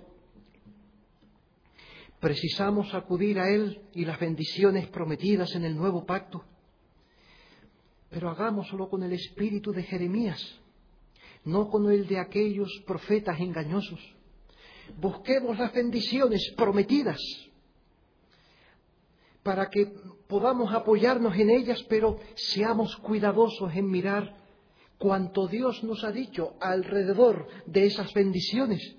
Speaker 1: precisamos acudir a Él y las bendiciones prometidas en el nuevo pacto. Pero hagámoslo con el espíritu de Jeremías, no con el de aquellos profetas engañosos. Busquemos las bendiciones prometidas para que podamos apoyarnos en ellas, pero seamos cuidadosos en mirar cuanto Dios nos ha dicho alrededor de esas bendiciones,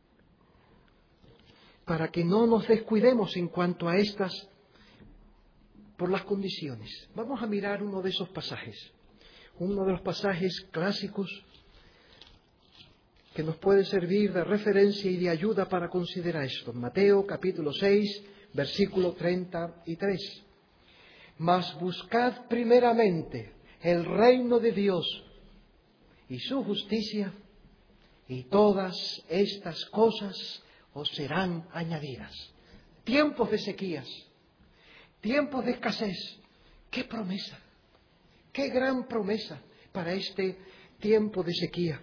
Speaker 1: para que no nos descuidemos en cuanto a estas por las condiciones. Vamos a mirar uno de esos pasajes, uno de los pasajes clásicos que nos puede servir de referencia y de ayuda para considerar esto. Mateo capítulo seis, versículo treinta y tres. Mas buscad primeramente el reino de Dios y su justicia, y todas estas cosas os serán añadidas. Tiempos de sequías, tiempos de escasez. ¡Qué promesa! ¡Qué gran promesa para este tiempo de sequía!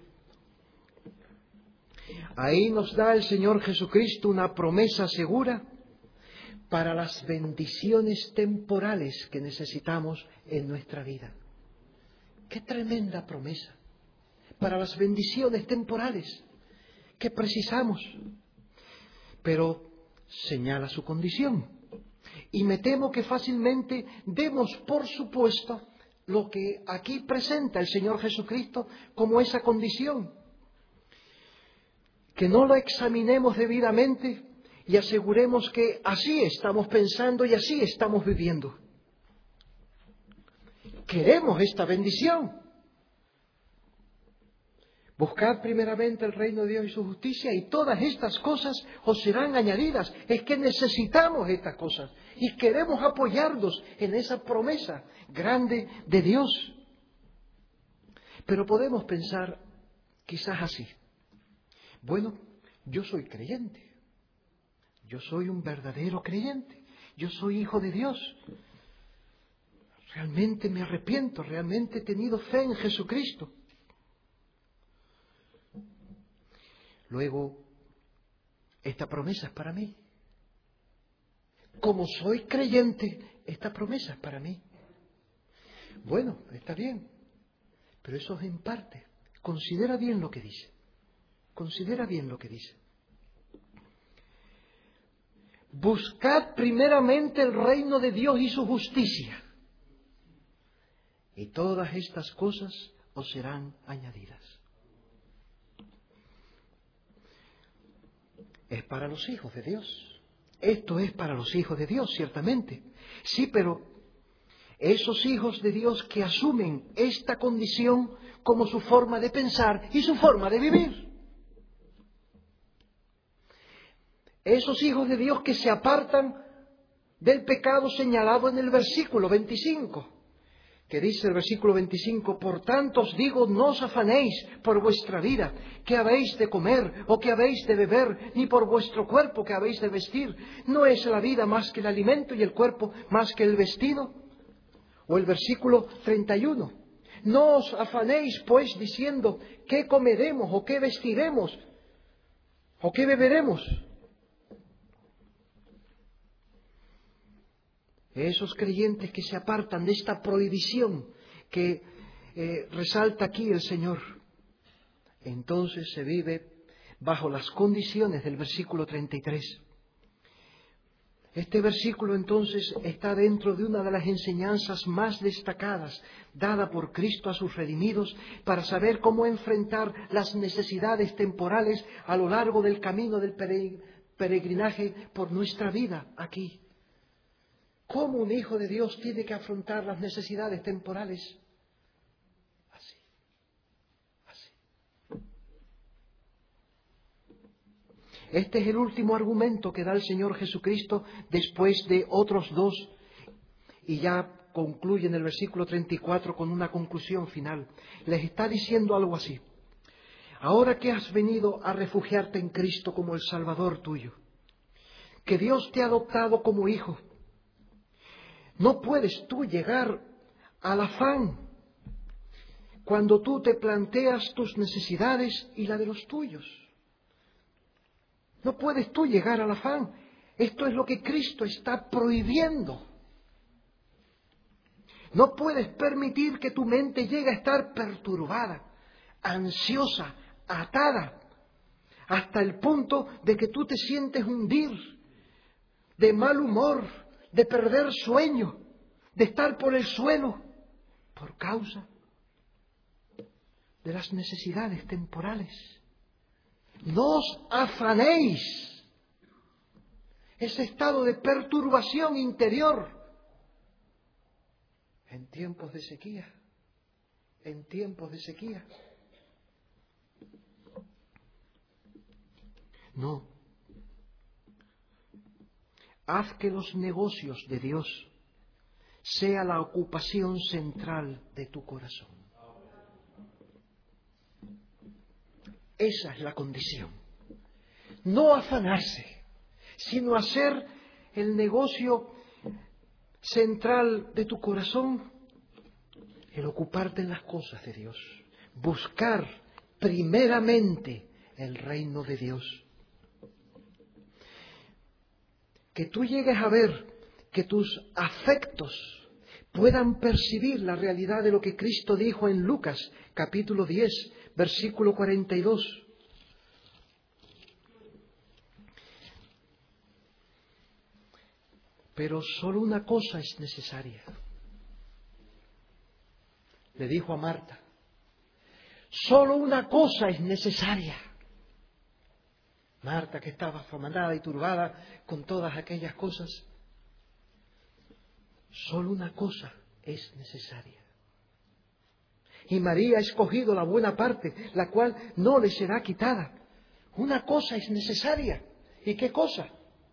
Speaker 1: Ahí nos da el Señor Jesucristo una promesa segura para las bendiciones temporales que necesitamos en nuestra vida. ¡Qué tremenda promesa! Para las bendiciones temporales que precisamos. Pero señala su condición. Y me temo que fácilmente demos por supuesto lo que aquí presenta el Señor Jesucristo como esa condición. Que no lo examinemos debidamente y aseguremos que así estamos pensando y así estamos viviendo. Queremos esta bendición. Buscad primeramente el reino de Dios y su justicia, y todas estas cosas os serán añadidas. Es que necesitamos estas cosas y queremos apoyarnos en esa promesa grande de Dios. Pero podemos pensar quizás así. Bueno, yo soy creyente. Yo soy un verdadero creyente. Yo soy hijo de Dios. Realmente me arrepiento, realmente he tenido fe en Jesucristo. Luego, esta promesa es para mí. como soy creyente, esta promesa es para mí. Bueno, está bien, pero eso es en parte. Considera bien lo que dice. Considera bien lo que dice. Buscad primeramente el reino de Dios y su justicia, y todas estas cosas os serán añadidas. Es para los hijos de Dios. Esto es para los hijos de Dios, ciertamente. Sí, pero esos hijos de Dios que asumen esta condición como su forma de pensar y su forma de vivir. Esos hijos de Dios que se apartan del pecado señalado en el versículo veinticinco, que dice el versículo veinticinco, por tanto os digo, no os afanéis por vuestra vida, que habéis de comer o que habéis de beber, ni por vuestro cuerpo que habéis de vestir. ¿No es la vida más que el alimento y el cuerpo más que el vestido? O el versículo treinta y uno, no os afanéis pues diciendo, ¿qué comeremos o qué vestiremos o qué beberemos? Esos creyentes que se apartan de esta prohibición que eh, resalta aquí el Señor, entonces se vive bajo las condiciones del versículo treinta y tres. Este versículo entonces está dentro de una de las enseñanzas más destacadas dada por Cristo a sus redimidos para saber cómo enfrentar las necesidades temporales a lo largo del camino del peregrinaje por nuestra vida aquí. ¿Cómo un hijo de Dios tiene que afrontar las necesidades temporales? Así, así. Este es el último argumento que da el Señor Jesucristo después de otros dos, y ya concluye en el versículo treinta y cuatro con una conclusión final. Les está diciendo algo así. Ahora que has venido a refugiarte en Cristo como el Salvador tuyo, que Dios te ha adoptado como hijo, no puedes tú llegar al afán cuando tú te planteas tus necesidades y la de los tuyos. No puedes tú llegar al afán. Esto es lo que Cristo está prohibiendo. No puedes permitir que tu mente llegue a estar perturbada, ansiosa, atada, hasta el punto de que tú te sientes hundir, de mal humor, de perder sueño, de estar por el suelo, por causa de las necesidades temporales. No os afanéis. Ese estado de perturbación interior en tiempos de sequía, en tiempos de sequía. No. Haz que los negocios de Dios sea la ocupación central de tu corazón. Esa es la condición. No afanarse, sino hacer el negocio central de tu corazón, el ocuparte en las cosas de Dios. Buscar primeramente el reino de Dios. Que tú llegues a ver que tus afectos puedan percibir la realidad de lo que Cristo dijo en Lucas, capítulo diez, versículo cuarenta y dos. Pero solo una cosa es necesaria. Le dijo a Marta, solo una cosa es necesaria. Marta, que estaba afanada y turbada con todas aquellas cosas, solo una cosa es necesaria. Y María ha escogido la buena parte, la cual no le será quitada. Una cosa es necesaria. ¿Y qué cosa?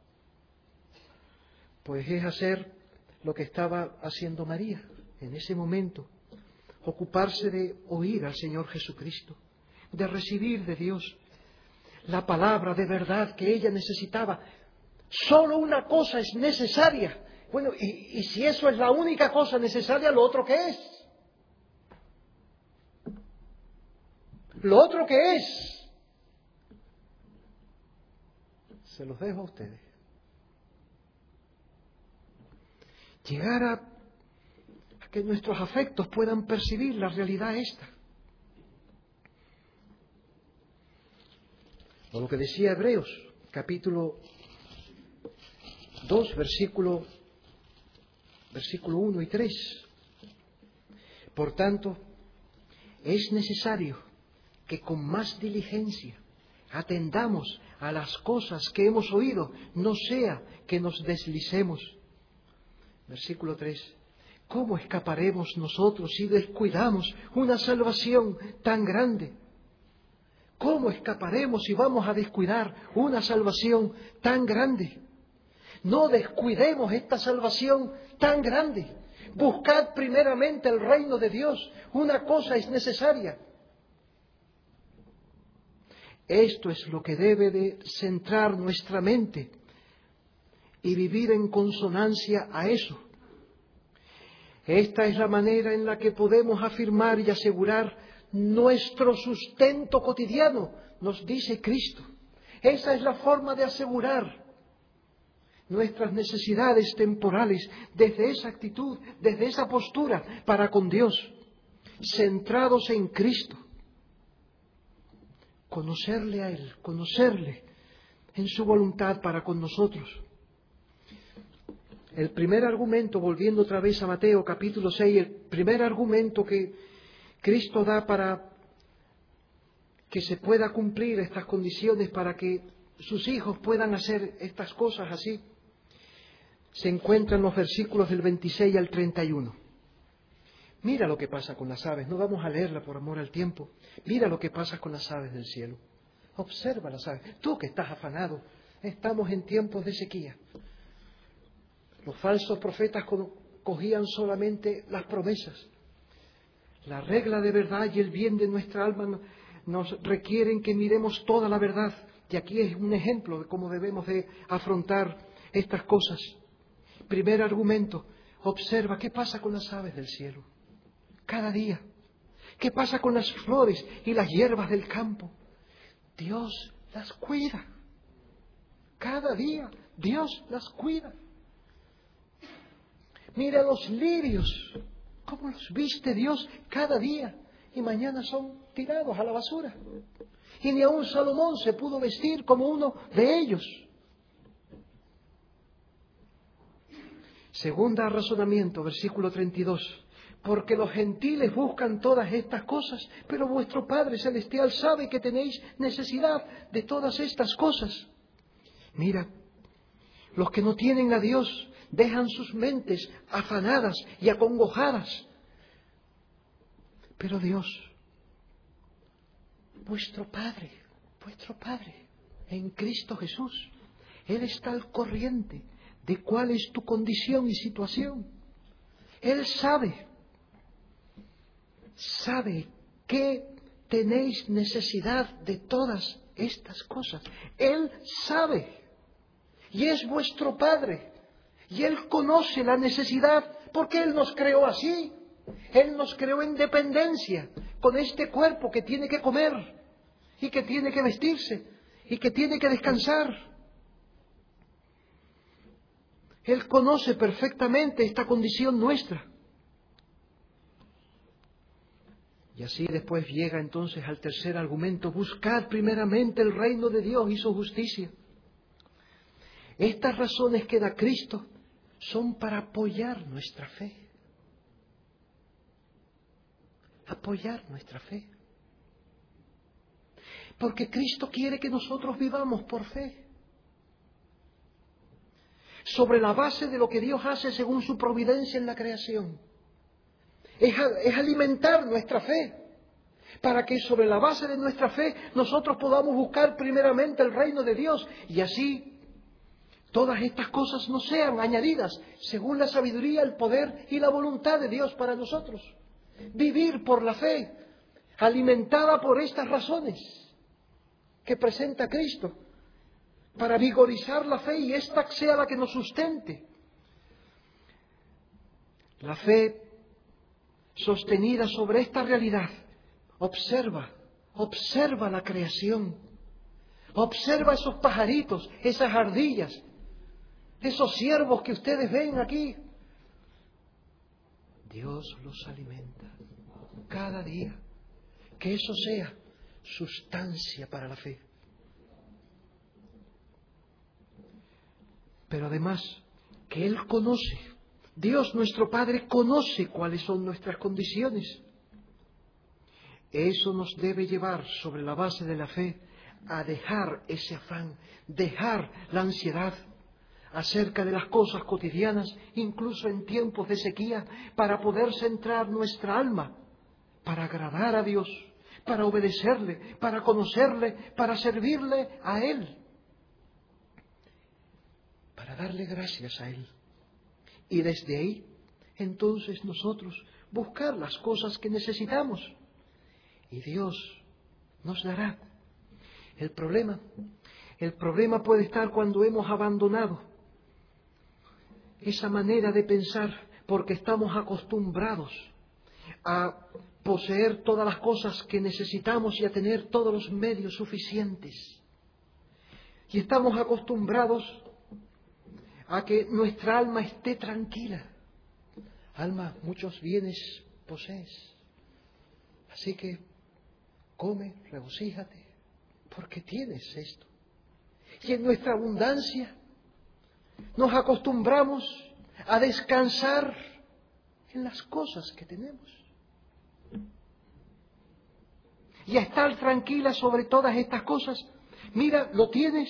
Speaker 1: Pues es hacer lo que estaba haciendo María en ese momento. Ocuparse de oír al Señor Jesucristo, de recibir de Dios la palabra de verdad que ella necesitaba. Solo una cosa es necesaria. Bueno, y, y si eso es la única cosa necesaria, ¿lo otro qué es? ¿Lo otro qué es? Se los dejo a ustedes. llegar a, a que nuestros afectos puedan percibir la realidad esta. O lo que decía Hebreos, capítulo dos, versículo, versículo uno y tres. Por tanto, es necesario que con más diligencia atendamos a las cosas que hemos oído, no sea que nos deslicemos. Versículo tres. ¿Cómo escaparemos nosotros si descuidamos una salvación tan grande? ¿Cómo escaparemos si vamos a descuidar una salvación tan grande? No descuidemos esta salvación tan grande. Buscad primeramente el reino de Dios. Una cosa es necesaria. Esto es lo que debe de centrar nuestra mente y vivir en consonancia a eso. Esta es la manera en la que podemos afirmar y asegurar nuestro sustento cotidiano, nos dice Cristo. Esa es la forma de asegurar nuestras necesidades temporales desde esa actitud, desde esa postura para con Dios, centrados en Cristo. Conocerle a Él, conocerle en su voluntad para con nosotros. El primer argumento, volviendo otra vez a Mateo capítulo seis, el primer argumento que Cristo da para que se pueda cumplir estas condiciones, para que sus hijos puedan hacer estas cosas así, se encuentra en los versículos del veintiséis al treinta y uno. Mira lo que pasa con las aves, no vamos a leerla por amor al tiempo. Mira lo que pasa con las aves del cielo. Observa las aves. Tú que estás afanado, estamos en tiempos de sequía. Los falsos profetas cogían solamente las promesas. La regla de verdad y el bien de nuestra alma nos requieren que miremos toda la verdad. Y aquí es un ejemplo de cómo debemos de afrontar estas cosas. Primer argumento, observa qué pasa con las aves del cielo. Cada día. ¿Qué pasa con las flores y las hierbas del campo? Dios las cuida. Cada día Dios las cuida. Mira los lirios. ¿Cómo los viste Dios cada día? Y mañana son tirados a la basura. Y ni aun Salomón se pudo vestir como uno de ellos. Segunda razonamiento, versículo treinta y dos. Porque los gentiles buscan todas estas cosas, pero vuestro Padre Celestial sabe que tenéis necesidad de todas estas cosas. Mira, los que no tienen a Dios dejan sus mentes afanadas y acongojadas. Pero Dios, vuestro Padre, vuestro Padre, en Cristo Jesús, Él está al corriente de cuál es tu condición y situación. Él sabe, sabe que tenéis necesidad de todas estas cosas. Él sabe, y es vuestro Padre. Y Él conoce la necesidad porque Él nos creó así. Él nos creó en dependencia con este cuerpo que tiene que comer y que tiene que vestirse y que tiene que descansar. Él conoce perfectamente esta condición nuestra. Y así después llega entonces al tercer argumento: buscar primeramente el reino de Dios y su justicia. Estas razones que da Cristo son para apoyar nuestra fe. Apoyar nuestra fe. Porque Cristo quiere que nosotros vivamos por fe. Sobre la base de lo que Dios hace según su providencia en la creación. Es, es alimentar nuestra fe. Para que sobre la base de nuestra fe nosotros podamos buscar primeramente el reino de Dios. Y así todas estas cosas no sean añadidas según la sabiduría, el poder y la voluntad de Dios para nosotros. Vivir por la fe, alimentada por estas razones que presenta Cristo, para vigorizar la fe y esta sea la que nos sustente. La fe sostenida sobre esta realidad. Observa, observa la creación. Observa esos pajaritos, esas ardillas, esos ciervos que ustedes ven aquí. Dios los alimenta cada día. Que eso sea sustancia para la fe. Pero además, que Él conoce, Dios nuestro Padre conoce cuáles son nuestras condiciones. Eso nos debe llevar, sobre la base de la fe, a dejar ese afán, dejar la ansiedad acerca de las cosas cotidianas, incluso en tiempos de sequía, para poder centrar nuestra alma, para agradar a Dios, para obedecerle, para conocerle, para servirle a Él, para darle gracias a Él. Y desde ahí, entonces nosotros buscar las cosas que necesitamos. Y Dios nos dará. El problema, el problema puede estar cuando hemos abandonado esa manera de pensar, porque estamos acostumbrados a poseer todas las cosas que necesitamos y a tener todos los medios suficientes. Y estamos acostumbrados a que nuestra alma esté tranquila. Alma, muchos bienes posees, así que come, regocíjate, porque tienes esto. Y en nuestra abundancia nos acostumbramos a descansar en las cosas que tenemos y a estar tranquila sobre todas estas cosas. Mira, lo tienes.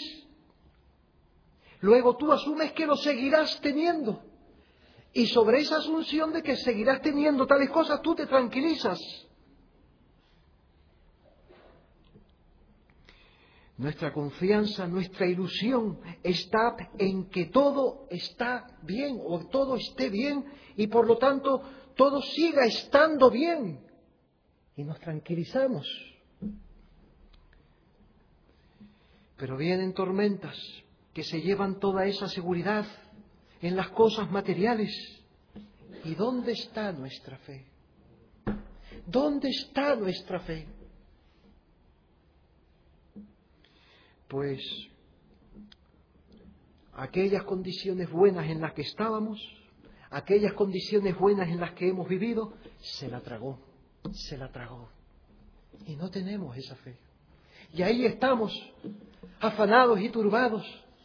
Speaker 1: Luego tú asumes que lo seguirás teniendo. Y sobre esa asunción de que seguirás teniendo tales cosas, tú te tranquilizas. Nuestra confianza, nuestra ilusión está en que todo está bien o todo esté bien y por lo tanto todo siga estando bien. Y nos tranquilizamos. Pero vienen tormentas que se llevan toda esa seguridad en las cosas materiales. ¿Y dónde está nuestra fe? ¿Dónde está nuestra fe? Pues aquellas condiciones buenas en las que estábamos, aquellas condiciones buenas en las que hemos vivido, se la tragó, se la tragó. Y no tenemos esa fe. Y ahí estamos, afanados y turbados.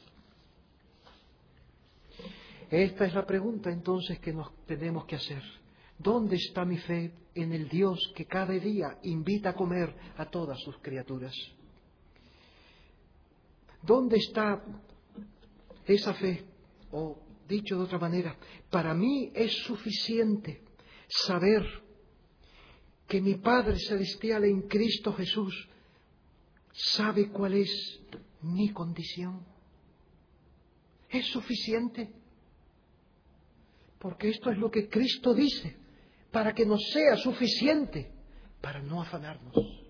Speaker 1: Esta es la pregunta entonces que nos tenemos que hacer. ¿Dónde está mi fe en el Dios que cada día invita a comer a todas sus criaturas? ¿Dónde está esa fe? O dicho de otra manera, para mí es suficiente saber que mi Padre Celestial en Cristo Jesús sabe cuál es mi condición. ¿Es suficiente? Porque esto es lo que Cristo dice, para que nos sea suficiente, para no afanarnos.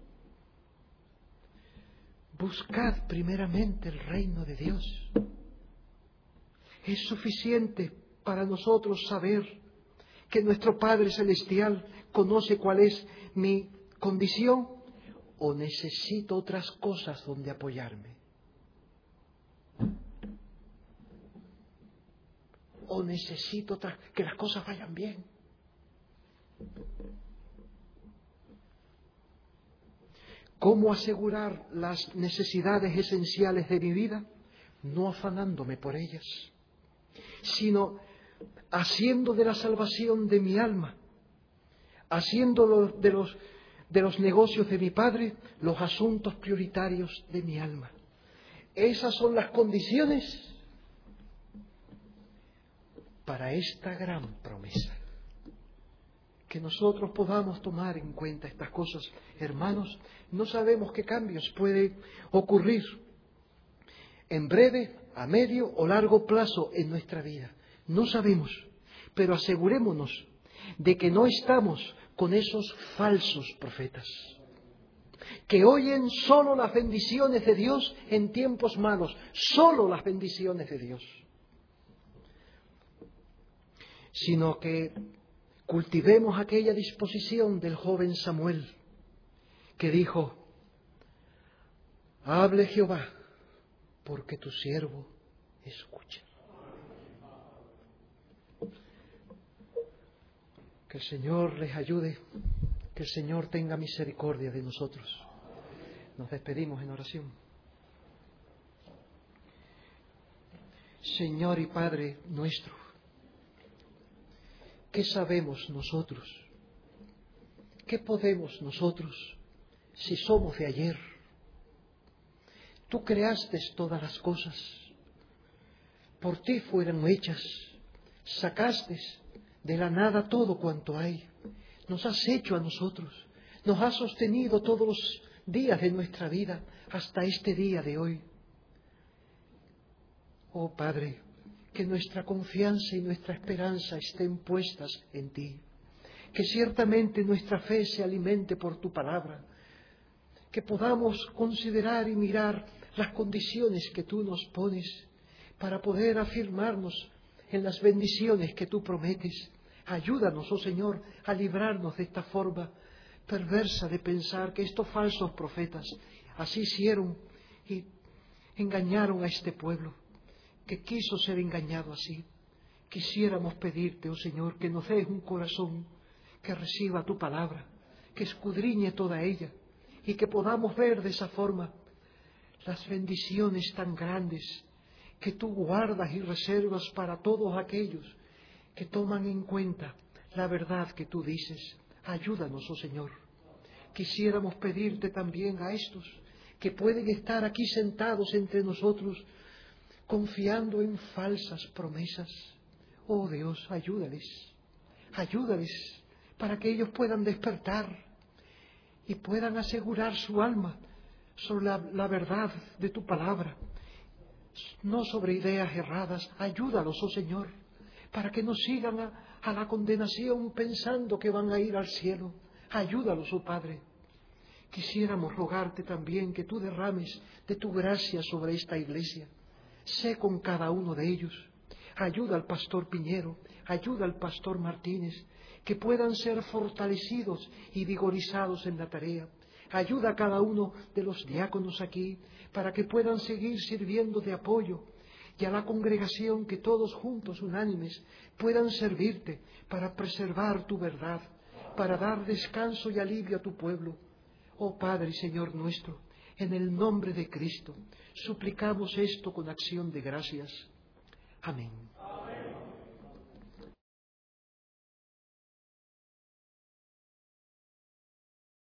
Speaker 1: Buscad primeramente el reino de Dios. Es suficiente para nosotros saber que nuestro Padre Celestial conoce cuál es mi condición, o necesito otras cosas donde apoyarme. O necesito otras, que las cosas vayan bien. ¿Cómo asegurar las necesidades esenciales de mi vida? No afanándome por ellas, sino haciendo de la salvación de mi alma, haciendo de los, de los negocios de mi Padre los asuntos prioritarios de mi alma. Esas son las condiciones para esta gran promesa. Que nosotros podamos tomar en cuenta estas cosas. Hermanos, no sabemos qué cambios puede ocurrir en breve, a medio o largo plazo en nuestra vida. No sabemos, pero asegurémonos de que no estamos con esos falsos profetas, que oyen solo las bendiciones de Dios en tiempos malos, solo las bendiciones de Dios, sino que cultivemos aquella disposición del joven Samuel, que dijo: hable Jehová, porque tu siervo escucha. Que el Señor les ayude, que el Señor tenga misericordia de nosotros. Nos despedimos en oración. Señor y Padre nuestro, ¿qué sabemos nosotros? ¿Qué podemos nosotros si somos de ayer? Tú creaste todas las cosas, por ti fueron hechas, sacaste de la nada todo cuanto hay, nos has hecho a nosotros, nos has sostenido todos los días de nuestra vida hasta este día de hoy. Oh Padre, que nuestra confianza y nuestra esperanza estén puestas en ti, que ciertamente nuestra fe se alimente por tu palabra, que podamos considerar y mirar las condiciones que tú nos pones para poder afirmarnos en las bendiciones que tú prometes. Ayúdanos, oh Señor, a librarnos de esta forma perversa de pensar que estos falsos profetas así hicieron y engañaron a este pueblo que quiso ser engañado así. Quisiéramos pedirte, oh Señor, que nos des un corazón que reciba tu palabra, que escudriñe toda ella y que podamos ver de esa forma las bendiciones tan grandes que tú guardas y reservas para todos aquellos que toman en cuenta la verdad que tú dices. Ayúdanos, oh Señor. Quisiéramos pedirte también a estos que pueden estar aquí sentados entre nosotros confiando en falsas promesas. Oh Dios, ayúdales, ayúdales para que ellos puedan despertar y puedan asegurar su alma sobre la, la verdad de tu palabra, no sobre ideas erradas. Ayúdalos, oh Señor, para que no sigan a, a la condenación pensando que van a ir al cielo. Ayúdalos, oh Padre. Quisiéramos rogarte también que tú derrames de tu gracia sobre esta iglesia. Sé con cada uno de ellos. Ayuda al pastor Piñero, ayuda al pastor Martínez, que puedan ser fortalecidos y vigorizados en la tarea. Ayuda a cada uno de los diáconos aquí para que puedan seguir sirviendo de apoyo, y a la congregación que todos juntos, unánimes, puedan servirte para preservar tu verdad, para dar descanso y alivio a tu pueblo. Oh Padre y Señor nuestro, en el nombre de Cristo, suplicamos esto con acción de gracias. Amén.